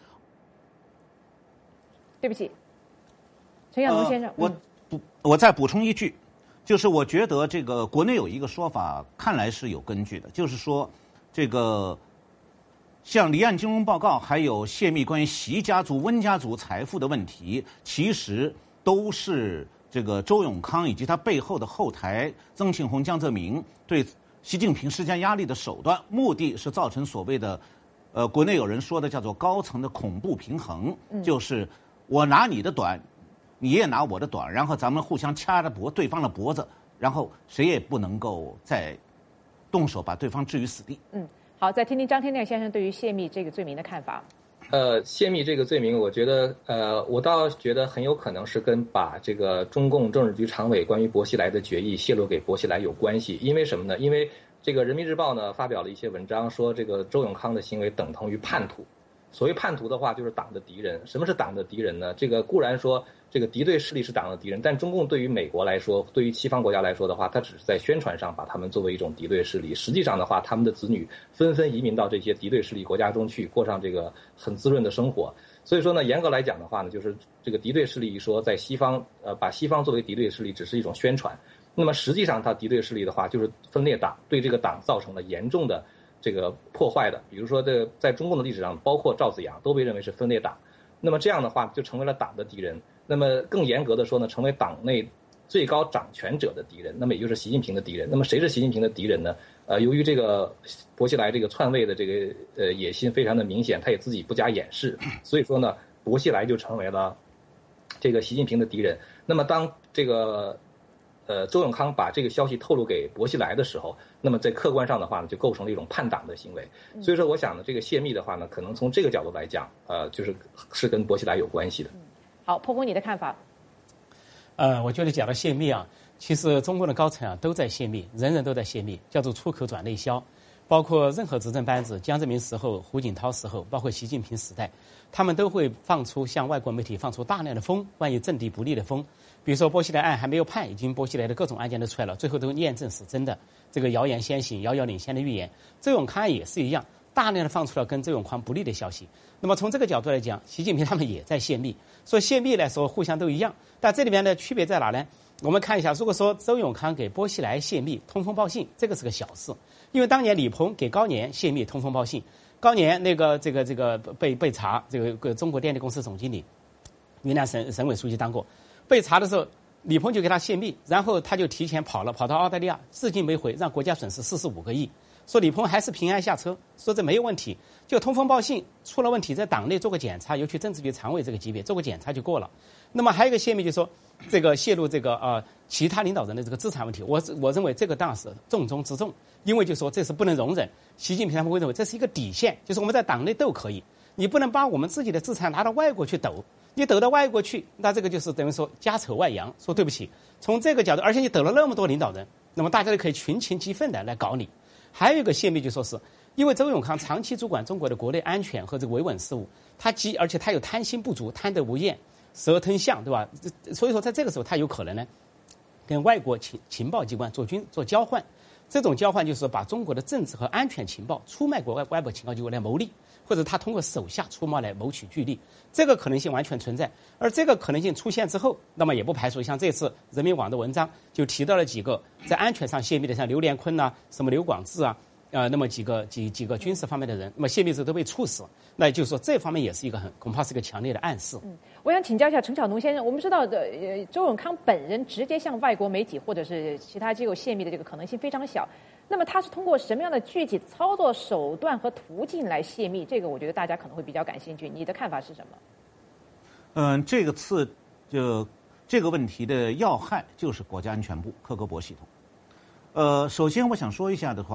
对不起，陈晓农先生， 我再补充一句，就是我觉得这个国内有一个说法，看来是有根据的，就是说这个像离岸金融报告，还有泄密关于习家族、温家族财富的问题，其实都是这个周永康以及他背后的后台曾庆红、江泽民对习近平施加压力的手段，目的是造成所谓的国内有人说的叫做高层的恐怖平衡，就是我拿你的短，你也拿我的短，然后咱们互相掐着对方的脖子，然后谁也不能够再动手把对方置于死地。 好，再听听张天亮先生对于泄密这个罪名的看法。 泄密这个罪名，我觉得我倒觉得很有可能是跟把这个中共政治局常委关于薄熙来的决议泄露给薄熙来有关系。因为什么呢？因为这个人民日报呢发表了一些文章，说这个周永康的行为等同于叛徒。所谓叛徒的话，就是党的敌人。什么是党的敌人呢？这个固然说这个敌对势力是党的敌人，但中共对于美国来说，对于西方国家来说的话，它只是在宣传上把他们作为一种敌对势力。实际上的话，他们的子女纷纷移民到这些敌对势力国家中去，过上这个很滋润的生活。所以说呢，严格来讲的话呢，就是这个敌对势力一说，在西方把西方作为敌对势力只是一种宣传。那么实际上，它敌对势力的话，就是分裂党，对这个党造成了严重的这个破坏的。比如说在中共的历史上，包括赵紫阳都被认为是分裂党。那么这样的话就成为了党的敌人。那么更严格的说呢，成为党内最高掌权者的敌人，那么也就是习近平的敌人。那么谁是习近平的敌人呢？由于这个薄熙来这个篡位的这个野心非常的明显，他也自己不加掩饰，所以说呢，薄熙来就成为了这个习近平的敌人。那么当这个周永康把这个消息透露给薄熙来的时候，那么在客观上的话呢，就构成了一种叛党的行为。所以说，我想呢，这个泄密的话呢，可能从这个角度来讲，是跟薄熙来有关系的。 好，破公你的看法？ 我觉得讲到泄密啊，其实中国的高层啊都在泄密，人人都在泄密，叫做出口转内销。包括任何执政班子，江泽民时候、胡锦涛时候，包括习近平时代，他们都会向外国媒体放出大量的风，关于政敌不利的风。比如说薄熙来案还没有判，已经薄熙来的各种案件都出来了，最后都验证是真的。这个谣言先行，遥遥领先的预言。周永康也是一样，大量的放出了跟周永康不利的消息。那么从这个角度来讲，习近平他们也在泄密。所以泄密来说互相都一样，但这里面的区别在哪呢？我们看一下，如果说周永康给薄熙来泄密通风报信，这个是个小事，因为当年李鹏给高年泄密通风报信，高年这个被查，这个中国电力公司总经理，云南省委书记当过，被查的时候，李鹏就给他泄密，然后他就提前跑到澳大利亚，至今没回，让国家损失45个亿。说李鹏还是平安下车，说这没有问题，就通风报信出了问题，在党内做个检查，尤其政治局常委这个级别做个检查就过了。那么还有一个泄密，就是说这个泄露这个其他领导人的这个资产问题，我认为这个当然是重中之重，因为就说这是不能容忍。习近平他们会认为这是一个底线，就是我们在党内斗可以，你不能把我们自己的资产拿到外国去抖，你抖到外国去，那这个就是等于说家丑外扬。说对不起，从这个角度，而且你抖了那么多领导人，那么大家都可以群情激愤的来搞你。还有一个泄密，就说是因为周永康长期主管中国的国内安全和这个维稳事务，而且他有贪心不足、贪得无厌、蛇吞象，对吧？所以说在这个时候，他有可能呢跟外国情报机关做交换。这种交换就是把中国的政治和安全情报出卖国外部情报机关来牟利，或者他通过手下出卖来谋取巨利，这个可能性完全存在。而这个可能性出现之后，那么也不排除像这次人民网的文章就提到了几个在安全上泄密的，像刘连坤啊、什么刘广志啊，那么几个军事方面的人，那么泄密之后都被处死。那也就是说，这方面也是一个恐怕是一个强烈的暗示。 我想请教一下陈晓农先生，我们知道的周永康本人直接向外国媒体或者是其他机构泄密的这个可能性非常小，那么他是通过什么样的具体操作手段和途径来泄密？这个我觉得大家可能会比较感兴趣，你的看法是什么？ 这个问题的要害就是国家安全部克格勃系统。首先我想说一下的话，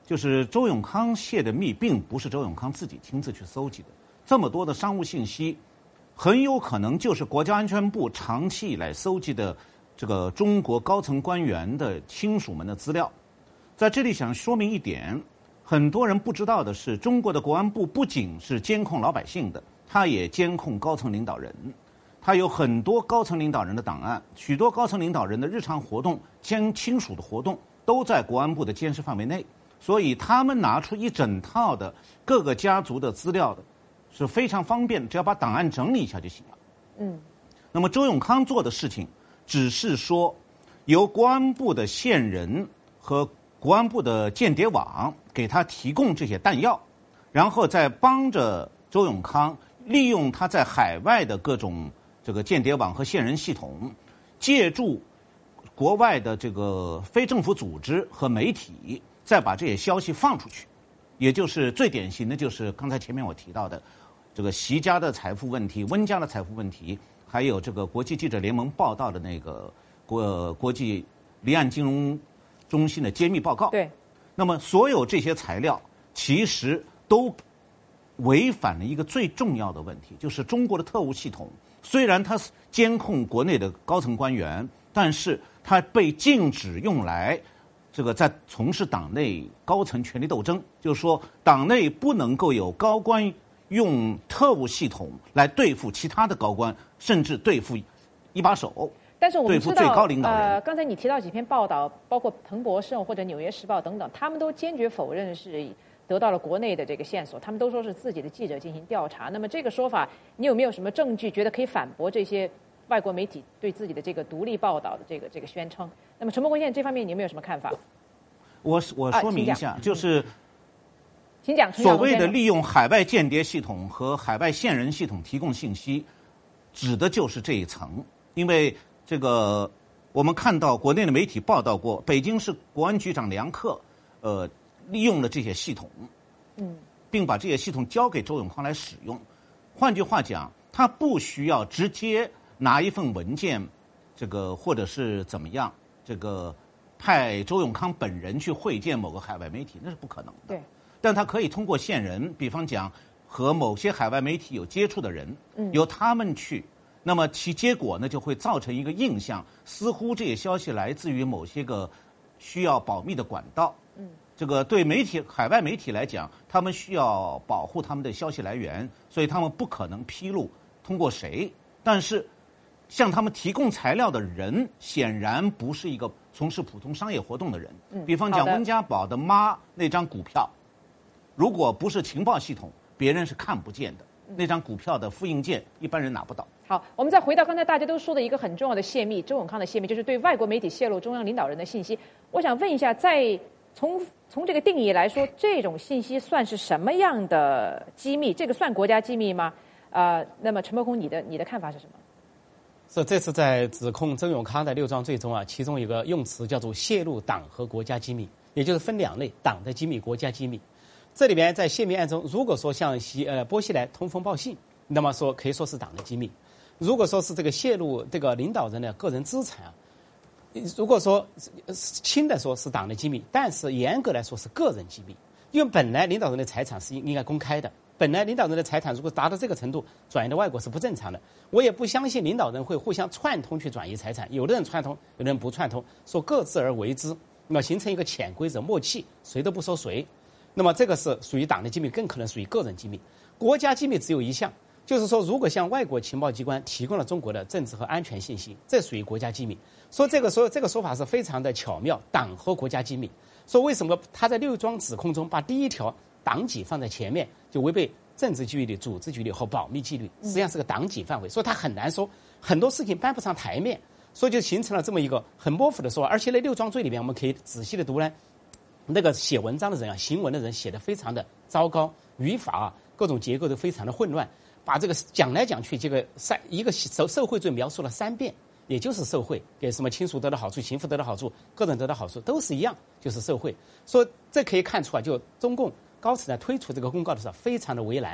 就是周永康泄的密，并不是周永康自己亲自去搜集的，这么多的商务信息，很有可能就是国家安全部长期以来搜集的这个中国高层官员的亲属们的资料。在这里想说明一点，很多人不知道的是，中国的国安部不仅是监控老百姓的，它也监控高层领导人。它有很多高层领导人的档案，许多高层领导人的日常活动、亲属的活动都在国安部的监视范围内。所以他们拿出一整套的各个家族的资料的是非常方便，只要把档案整理一下就行了。那么周永康做的事情只是说，由国安部的线人和国安部的间谍网给他提供这些弹药，然后再帮着周永康利用他在海外的各种这个间谍网和线人系统，借助国外的这个非政府组织和媒体，再把这些消息放出去。也就是最典型的就是刚才前面我提到的这个习家的财富问题、温家的财富问题，还有这个国际记者联盟报道的那个国际离岸金融中心的揭秘报告。 对。 那么所有这些材料其实都违反了一个最重要的问题，就是中国的特务系统虽然它监控国内的高层官员，但是它被禁止用来这个在从事党内高层权力斗争，就是说党内不能够有高官用特务系统来对付其他的高官，甚至对付一把手。 但是我们知道， 对付最高领导人。 刚才你提到几篇报道，包括彭博社或者《纽约时报》等等，他们都坚决否认是得到了国内的这个线索，他们都说是自己的记者进行调查。那么这个说法，你有没有什么证据觉得可以反驳这些外国媒体对自己的这个独立报道的这个宣称？那么陈伯公先生这方面你有没有什么看法？ 我说明一下，就是请讲。 所谓的利用海外间谍系统和海外线人系统提供信息，指的就是这一层。因为这个我们看到国内的媒体报道过，北京市国安局长梁克利用了这些系统，并把这些系统交给周永康来使用。换句话讲，他不需要直接拿一份文件，这个或者是怎么样，这个派周永康本人去会见某个海外媒体，那是不可能的。 对， 但他可以通过线人，比方讲和某些海外媒体有接触的人，由他们去，那么其结果呢就会造成一个印象，似乎这些消息来自于某些个需要保密的管道。这个对海外媒体来讲，他们需要保护他们的消息来源，所以他们不可能披露通过谁。但是向他们提供材料的人显然不是一个从事普通商业活动的人。比方讲温家宝的妈那张股票，如果不是情报系统，别人是看不见的。那张股票的复印件一般人拿不到。 好，我们再回到刚才大家都说的一个很重要的泄密，周永康的泄密，就是对外国媒体泄露中央领导人的信息。我想问一下，从这个定义来说，这种信息算是什么样的机密？这个算国家机密吗？那么陈伯公，你的看法是什么？ 这次在指控周永康的6桩罪中其中有个用词叫做泄露党和国家机密，也就是分两类，党的机密、国家机密。这里边在泄密案中，如果说像波西来通风报信，那么说可以说是党的机密；如果说是这个泄露这个领导人的个人资产如果说轻的说是党的机密，但是严格来说是个人机密，因为本来领导人的财产是应该公开的。本来领导人的财产如果达到这个程度，转移到外国是不正常的。我也不相信领导人会互相串通去转移财产，有的人串通，有的人不串通，说各自而为之，那么形成一个潜规则默契，谁都不说谁。那么这个是属于党的机密，更可能属于个人机密。国家机密只有一项，就是说如果向外国情报机关提供了中国的政治和安全信息，这属于国家机密。说这个说法是非常的巧妙，党和国家机密。说为什么他在6桩指控中把第一条党纪放在前面，就违背政治纪律、组织纪律和保密纪律，实际上是个党纪范围，所以他很难说，很多事情搬不上台面，所以就形成了这么一个很模糊的说法。而且那6桩罪里面，我们可以仔细的读呢，那个写文章的人行文的人写得非常的糟糕，语法各种结构都非常的混乱，把这个讲来讲去，这个一个受贿罪描述了3遍，也就是受贿，给什么亲属得到好处、情妇得到好处、个人得到好处都是一样，就是受贿。说这可以看出就中共高层在推出这个公告的时候非常的为难，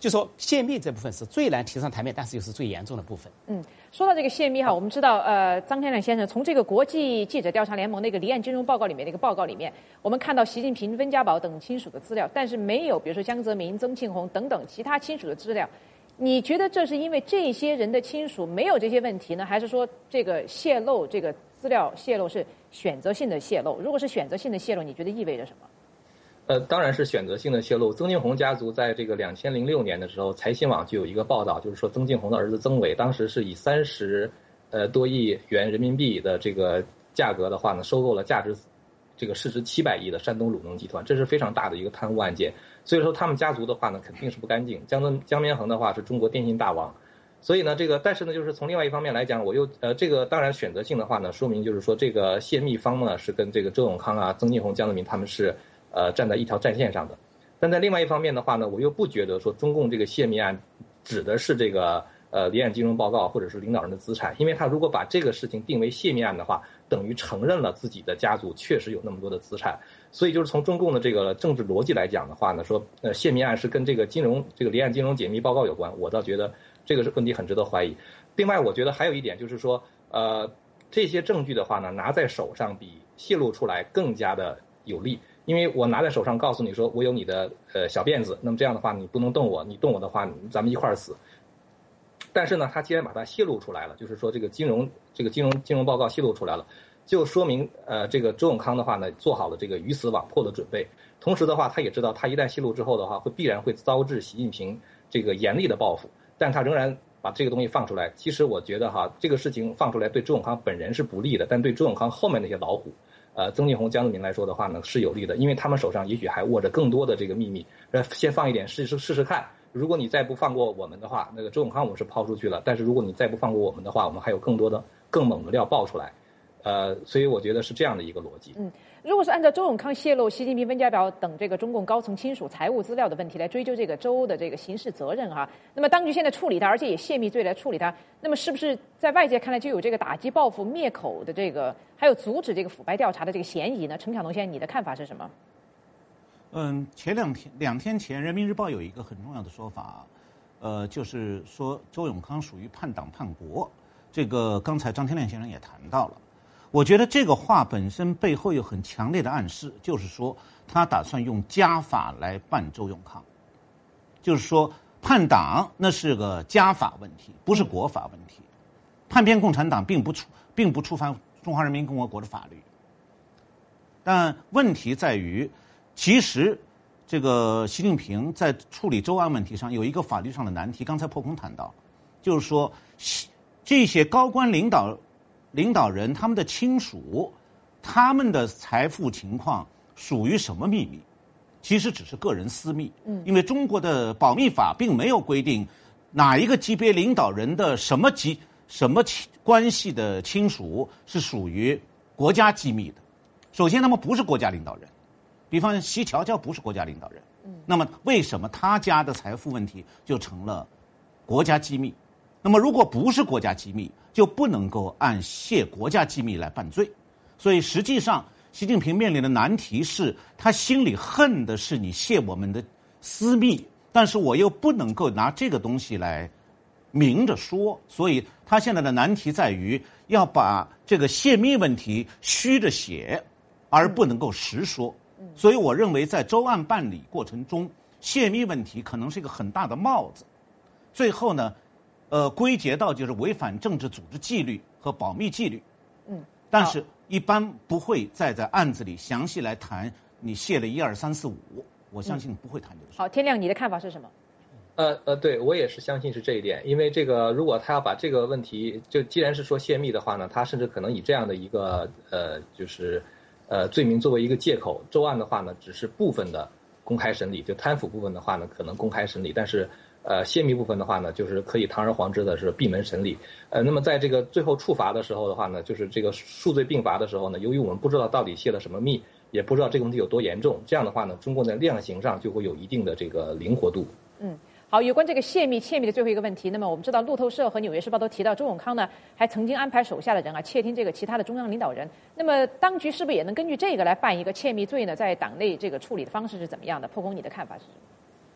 就说泄密这部分是最难提上台面，但是又是最严重的部分。 说到这个泄密哈，我们知道张天亮先生从这个国际记者调查联盟那个离岸金融报告里面那个报告里面，我们看到习近平、温家宝等亲属的资料，但是没有比如说江泽民、曾庆红等等其他亲属的资料。你觉得这是因为这些人的亲属没有这些问题呢，还是说这个泄露这个资料泄露是选择性的泄露？如果是选择性的泄露，你觉得意味着什么？ 当然是选择性的泄露。曾庆红家族在这个2006年的时候，财新网就有一个报道，就是说曾庆红的儿子曾伟当时是以30多亿元人民币的这个价格的话呢，收购了价值这个市值700亿的山东鲁能集团，这是非常大的一个贪污案件。所以说他们家族的话呢，肯定是不干净。江绵恒的话是中国电信大王，所以呢但是呢，就是从另外一方面来讲，我又这个当然选择性的话呢，说明就是说这个泄密方呢是跟这个周永康啊、曾庆红、江泽民他们是站在一条战线上的。但在另外一方面的话呢，我又不觉得说中共这个泄密案指的是这个离岸金融报告或者是领导人的资产，因为他如果把这个事情定为泄密案的话，等于承认了自己的家族确实有那么多的资产。所以就是从中共的这个政治逻辑来讲的话呢，说泄密案是跟这个离岸金融解密报告有关，我倒觉得这个是问题很值得怀疑。另外我觉得还有一点就是说这些证据的话呢，拿在手上比泄露出来更加的有利。因为我拿在手上告诉你说我有你的小辫子，那么这样的话你不能动我，你动我的话咱们一块儿死。但是呢，他既然把它泄露出来了，就是说这个金融报告泄露出来了，就说明这个周永康的话呢做好了这个鱼死网破的准备。同时的话，他也知道他一旦泄露之后的话，必然会遭致习近平这个严厉的报复，但他仍然把这个东西放出来。其实我觉得这个事情放出来对周永康本人是不利的，但对周永康后面那些老虎曾庆红、江泽民来说的话呢是有利的，因为他们手上也许还握着更多的这个秘密，先放一点试试看。如果你再不放过我们的话，那个周永康我们是抛出去了，但是如果你再不放过我们的话，我们还有更多的更猛的料爆出来。所以我觉得是这样的一个逻辑。 如果是按照周永康泄露习近平、温家宝等这个中共高层亲属财务资料的问题来追究这个周的这个刑事责任那么当局现在处理他，而且以泄密罪来处理他，那么是不是在外界看来就有这个打击报复、灭口的这个，还有阻止这个腐败调查的这个嫌疑呢？陈晓农先生，你的看法是什么？ 前两天前，《人民日报》有一个很重要的说法，就是说周永康属于叛党叛国。这个刚才张天亮先生也谈到了。我觉得这个话本身背后有很强烈的暗示，就是说他打算用家法来办周永康，就是说叛党那是个家法问题，不是国法问题。叛变共产党并不触犯中华人民共和国的法律，但问题在于，其实这个习近平在处理周案问题上有一个法律上的难题，刚才破空谈到，就是说这些高官领导人他们的亲属，他们的财富情况属于什么秘密？其实只是个人私密。因为中国的保密法并没有规定哪一个级别领导人的什么关系的亲属是属于国家机密的。首先他们不是国家领导人，比方习乔乔不是国家领导人，那么为什么他家的财富问题就成了国家机密？那么如果不是国家机密，就不能够按泄国家机密来办罪。所以实际上习近平面临的难题是，他心里恨的是你泄我们的私密，但是我又不能够拿这个东西来明着说，所以他现在的难题在于要把这个泄密问题虚着写，而不能够实说。所以我认为在周案办理过程中，泄密问题可能是一个很大的帽子，最后呢归结到就是违反政治组织纪律和保密纪律。但是一般不会再在案子里详细来谈你泄了1、2、3、4、5，我相信不会谈这个事。 好，天亮，你的看法是什么？ 对，我也是相信是这一点，因为这个如果他要把这个问题，就既然是说泄密的话呢，他甚至可能以这样的一个罪名作为一个借口，周案的话呢只是部分的公开审理，就贪腐部分的话呢可能公开审理，但是泄密部分的话呢，就是可以堂而皇之的是闭门审理。那么在这个最后处罚的时候的话呢，就是这个数罪并罚的时候呢，由于我们不知道到底泄了什么密，也不知道这个问题有多严重，这样的话呢，中共在量刑上就会有一定的这个灵活度。 好，有关这个泄密的最后一个问题，那么我们知道路透社和纽约时报都提到周永康呢还曾经安排手下的人窃听这个其他的中央领导人，那么当局是不是也能根据这个来办一个窃密罪呢？在党内这个处理的方式是怎么样的？破空，你的看法是什么？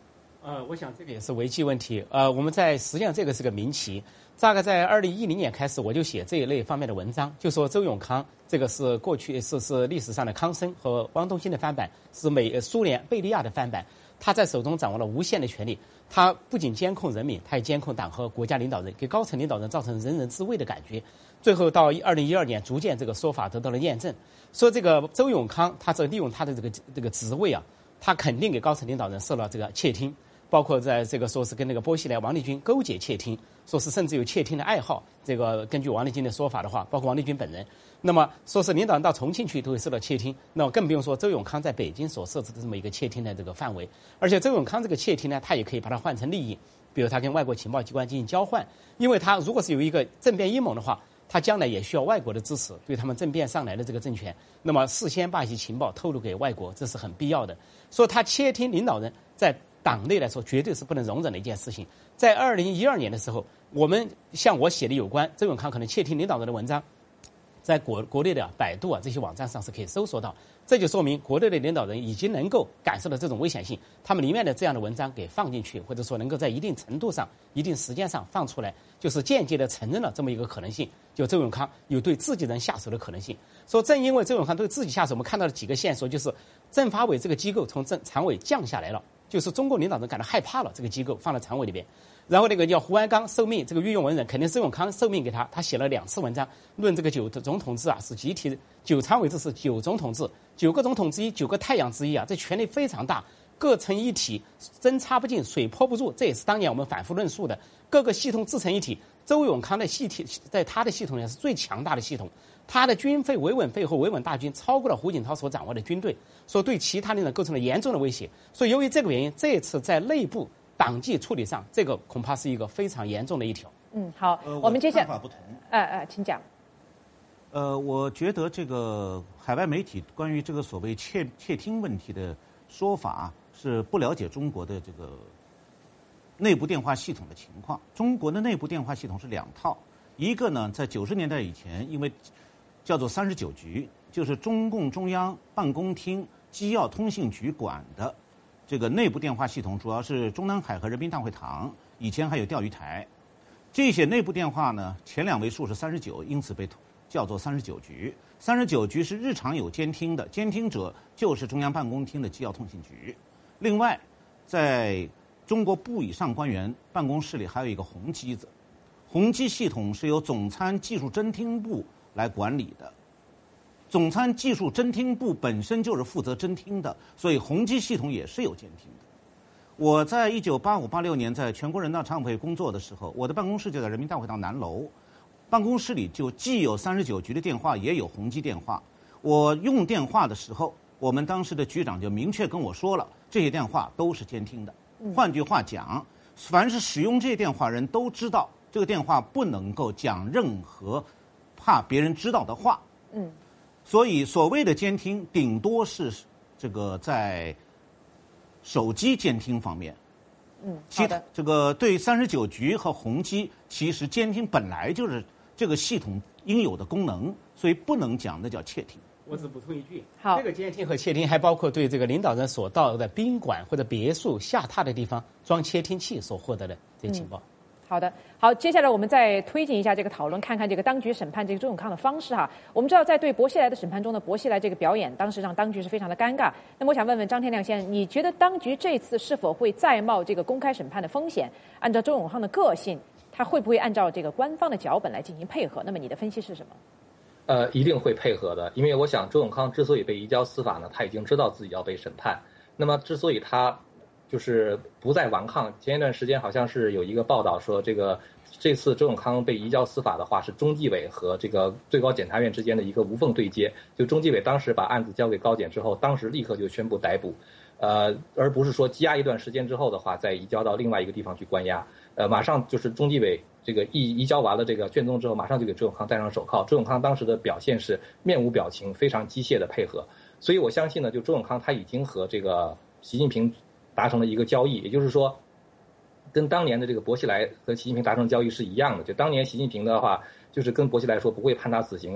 我想这个也是危机问题。我们实际上这个是个民企，大概在2010年开始，我就写这一类方面的文章，就说周永康这个是过去是历史上的康生和汪东兴的翻版，是苏联贝利亚的翻版。他在手中掌握了无限的权力，他不仅监控人民，他也监控党和国家领导人，给高层领导人造成人人自危的感觉。最后到2012年，逐渐这个说法得到了验证，说这个周永康他利用他的这个职位啊，他肯定给高层领导人设了这个窃听。包括在这个说是跟那个波西莱、王立军勾结窃听，说是甚至有窃听的爱好。这个根据王立军的说法的话，包括王立军本人，那么说是领导人到重庆去都会受到窃听，那么更不用说周永康在北京所设置的这么一个窃听的这个范围。而且周永康这个窃听呢，他也可以把它换成利益，比如他跟外国情报机关进行交换，因为他如果是有一个政变阴谋的话，他将来也需要外国的支持，对他们政变上来的这个政权，那么事先把一些情报透露给外国，这是很必要的。说他窃听领导人，在党内来说绝对是不能容忍的一件事情。在2012年的时候，像我写的有关周永康可能窃听领导人的文章，在国内的百度这些网站上是可以搜索到，这就说明国内的领导人已经能够感受到这种危险性，他们宁愿的这样的文章给放进去，或者说能够在一定程度上、一定时间上放出来，就是间接的承认了这么一个可能性，就周永康有对自己人下手的可能性。说正因为周永康对自己下手，我们看到了几个线索，就是政法委这个机构从常委降下来了。就是中国领导人感到害怕了，这个机构放在常委里边，然后那个叫胡鞍钢受命，这个御用文人肯定是周永康受命给他，他写了2次文章论这个9总统制啊，是集体9常委制是9总统制，9个总统之一，9个太阳之一啊，这权力非常大，各成一体，针插不进，水泼不入，这也是当年我们反复论述的，各个系统自成一体。周永康的系统在他的系统里是最强大的系统，他的军费、维稳费和维稳大军超过了胡锦涛所掌握的军队，说对其他领导构成了严重的威胁。所以由于这个原因，这次在内部党纪处理上，这个恐怕是一个非常严重的一条。 好，我们接下来看法不同。 请讲。 我觉得这个海外媒体关于这个所谓窃听问题的说法是不了解中国的这个内部电话系统的情况。中国的内部电话系统是2套，一个呢在90年代以前，因为叫做39局，就是中共中央办公厅机要通信局管的这个内部电话系统，主要是中南海和人民大会堂，以前还有钓鱼台。这些内部电话呢，前2位数是39，因此被叫做39局。39局是日常有监听的，监听者就是中央办公厅的机要通信局。另外，在中国部以上官员办公室里还有一个红机子，红机系统是由总参技术侦听部来管理的。总参技术侦听部本身就是负责侦听的，所以红机系统也是有监听的。我在1985、86年在全国人大常委会工作的时候，我的办公室就在人民大会堂南楼，办公室里就既有39局的电话，也有红机电话。我用电话的时候，我们当时的局长就明确跟我说了，这些电话都是监听的。换句话讲，凡是使用这些电话人都知道，这个电话不能够讲任何怕别人知道的话。所以所谓的监听，顶多是这个在手机监听方面。好的。这个对39局和红机，其实监听本来就是这个系统应有的功能，所以不能讲那叫窃听。 我只补充一句， 好， 这个监听和窃听还包括对这个领导人所到的宾馆或者别墅下榻的地方装窃听器所获得的这些情报。 好的，好，接下来我们再推进一下这个讨论，看看这个当局审判这个周永康的方式哈。我们知道，在对薄熙来的审判中呢，薄熙来这个表演当时让当局是非常的尴尬。那么我想问问张天亮先生，你觉得当局这次是否会再冒这个公开审判的风险？按照周永康的个性，他会不会按照这个官方的脚本来进行配合？那么你的分析是什么？ 一定会配合的，因为我想周永康之所以被移交司法呢，他已经知道自己要被审判。那么之所以他就是不再顽抗，前一段时间好像是有一个报道说，这次周永康被移交司法的话，是中纪委和这个最高检察院之间的一个无缝对接。就中纪委当时把案子交给高检之后，当时立刻就宣布逮捕，而不是说羁押一段时间之后的话，再移交到另外一个地方去关押。马上就是中纪委这个移交完了这个卷宗之后，马上就给周永康戴上手铐。周永康当时的表现是面无表情，非常机械的配合。所以我相信呢，就周永康他已经和这个习近平达成了一个交易，也就是说，跟当年的这个薄熙来和习近平达成交易是一样的。就当年习近平的话，就是跟薄熙来说不会判他死刑啊，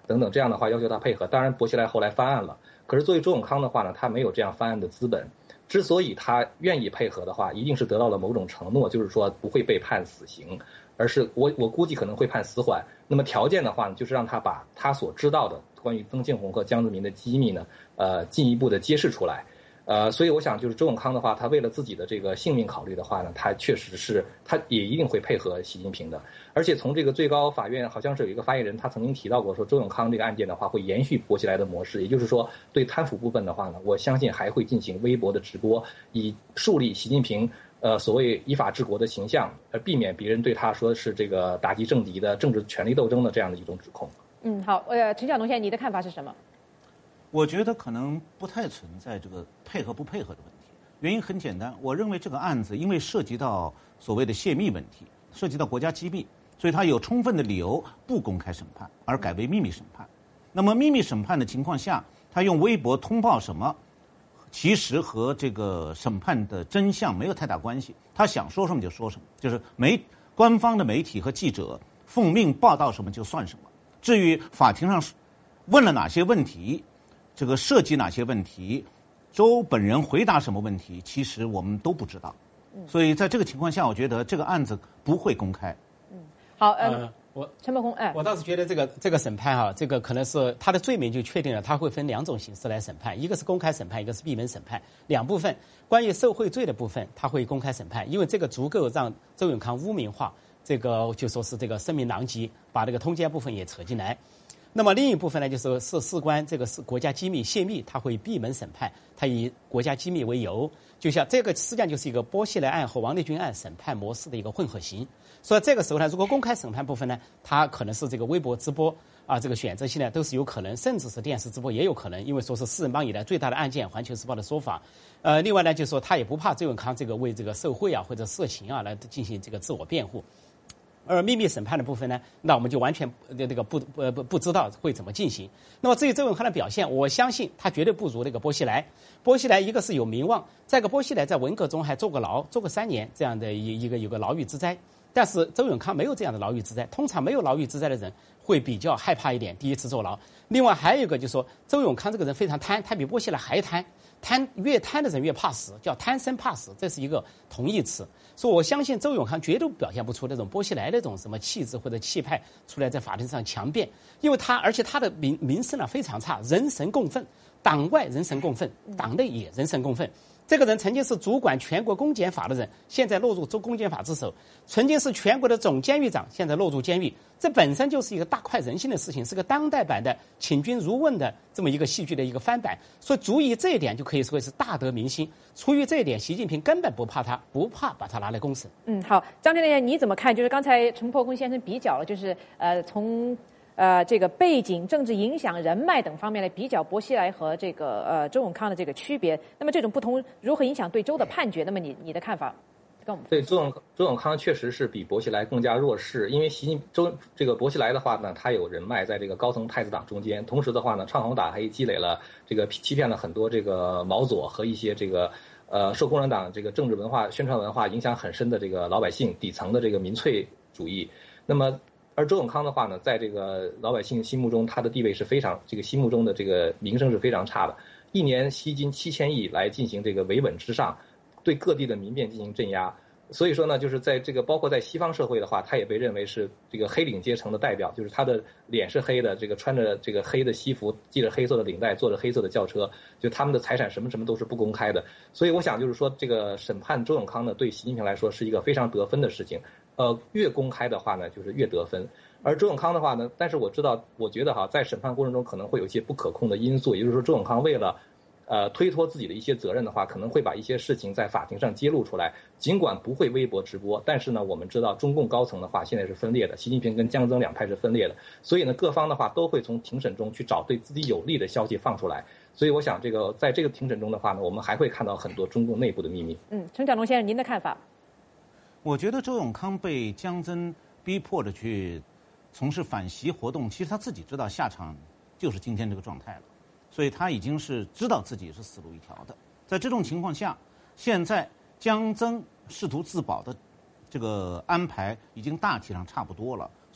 等等这样的话要求他配合。当然，薄熙来后来翻案了，可是作为周永康的话呢，他没有这样翻案的资本。之所以他愿意配合的话，一定是得到了某种承诺，就是说不会被判死刑，而是我估计可能会判死缓。那么条件的话呢，就是让他把他所知道的关于曾庆红和江泽民的机密呢，进一步的揭示出来。所以我想就是周永康的话，他为了自己的这个性命考虑的话呢，他确实是他也一定会配合习近平的。而且从这个最高法院好像是有一个发言人，他曾经提到过说，周永康这个案件的话会延续薄熙来的模式，也就是说对贪腐部分的话呢，我相信还会进行微博的直播，以树立习近平所谓依法治国的形象，避免别人对他说是这个打击政敌的政治权力斗争的这样的一种指控。 好，陈晓农先生，你的看法是什么？ 我觉得可能不太存在这个配合不配合的问题，原因很简单，我认为这个案子因为涉及到所谓的泄密问题，涉及到国家机密，所以他有充分的理由不公开审判，而改为秘密审判。那么秘密审判的情况下，他用微博通报什么，其实和这个审判的真相没有太大关系，他想说什么就说什么，就是官方的媒体和记者奉命报道什么就算什么。至于法庭上问了哪些问题，这个涉及哪些问题，周本人回答什么问题，其实我们都不知道。所以在这个情况下，我觉得这个案子不会公开。 好，陈伯宏， 我倒是觉得这个审判哈，这个可能是他的罪名就确定了，他会分两种形式来审判，一个是公开审判，一个是闭门审判，两部分。关于受贿罪的部分，他会公开审判，因为这个足够让周永康污名化，这个就说是这个声名狼藉，把这个通奸部分也扯进来。那么另一部分呢，就是事关这个是国家机密泄密，他会闭门审判，他以国家机密为由，就像这个实际上就是一个薄熙来案和王立军案审判模式的一个混合型。所以这个时候呢，如果公开审判部分呢，它可能是这个微博直播这个选择性呢都是有可能，甚至是电视直播也有可能，因为说是四人帮以来最大的案件，环球时报的说法。另外呢，就是说他也不怕周永康这个为这个受贿或者色情来进行这个自我辩护。而秘密审判的部分呢，那我们就完全不知道会怎么进行。那么至于周永康的表现，我相信他绝对不如那个薄熙来。薄熙来一个是有名望，再一个薄熙来在文革中还坐过牢，坐过3年这样的有个牢狱之灾。但是周永康没有这样的牢狱之灾，通常没有牢狱之灾的人会比较害怕一点，第一次坐牢。另外还有一个就是说，周永康这个人非常贪，他比薄熙来还贪。越贪的人越怕死，叫贪生怕死，这是一个同义词。所以我相信周永康绝对表现不出那种薄熙来那种什么气质或者气派出来在法庭上强辩，因为而且他的名声非常差，人神共愤，党外人神共愤，党内也人神共愤。这个人曾经是主管全国公检法的人，现在落入公检法之手；曾经是全国的总监狱长，现在落入监狱。这本身就是一个大快人心的事情，是个当代版的《请君入瓮》的这么一个戏剧的一个翻版。所以足以这一点就可以说是大得民心。出于这一点，习近平根本不怕把他拿来公审。 好，张天烈你怎么看？就是刚才陈伯宏先生比较了，就是从这个背景、政治影响、人脉等方面来比较薄熙来和这个周永康的这个区别。那么这种不同如何影响对周的判决？那么你的看法？跟我们对周永康确实是比薄熙来更加弱势，因为这个薄熙来的话呢，他有人脉在这个高层太子党中间，同时的话呢，唱红打黑积累了这个欺骗了很多这个毛左和一些这个受共产党这个政治文化、宣传文化影响很深的这个老百姓底层的这个民粹主义。那么而周永康的话呢，在这个老百姓心目中，他的地位是非常心目中的这个名声是非常差的，一年吸金7000亿来进行这个维稳之上，对各地的民变进行镇压。所以说呢，就是在这个包括在西方社会的话，他也被认为是这个黑领阶层的代表，就是他的脸是黑的，这个穿着这个黑的西服，系着黑色的领带，坐着黑色的轿车，就他们的财产什么都是不公开的。所以我想就是说，这个审判周永康呢，对习近平来说是一个非常得分的事情。越公开的话呢，就是越得分。而周永康的话呢，但是我觉得在审判过程中可能会有一些不可控的因素，也就是说，周永康为了推脱自己的一些责任的话，可能会把一些事情在法庭上揭露出来，尽管不会微博直播，但是呢，我们知道中共高层的话现在是分裂的，习近平跟江曾两派是分裂的，所以呢，各方的话都会从庭审中去找对自己有利的消息放出来。所以我想，在这个庭审中的话呢，我们还会看到很多中共内部的秘密。 陈晓农先生，您的看法？ 我觉得周永康被江曾逼迫着去从事反习活动，其实他自己知道下场就是今天这个状态了。所以他已经是知道自己是死路一条的。在这种情况下，现在江曾试图自保的这个安排已经大体上差不多了。所以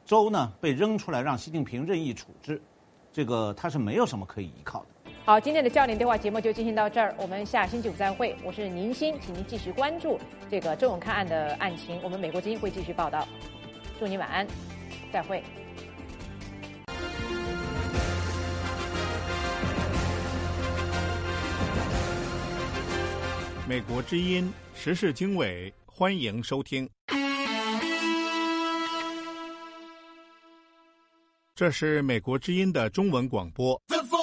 州呢被扔出来让习近平任意处置，这个他是没有什么可以依靠的。 好，今天的焦点对话节目就进行到这儿，我们下星期五再会。我是宁鑫，请您继续关注这个周永康案的案情，我们美国之音会继续报道。祝您晚安，再会。 美国之音时事经纬，欢迎收听。这是美国之音的中文广播。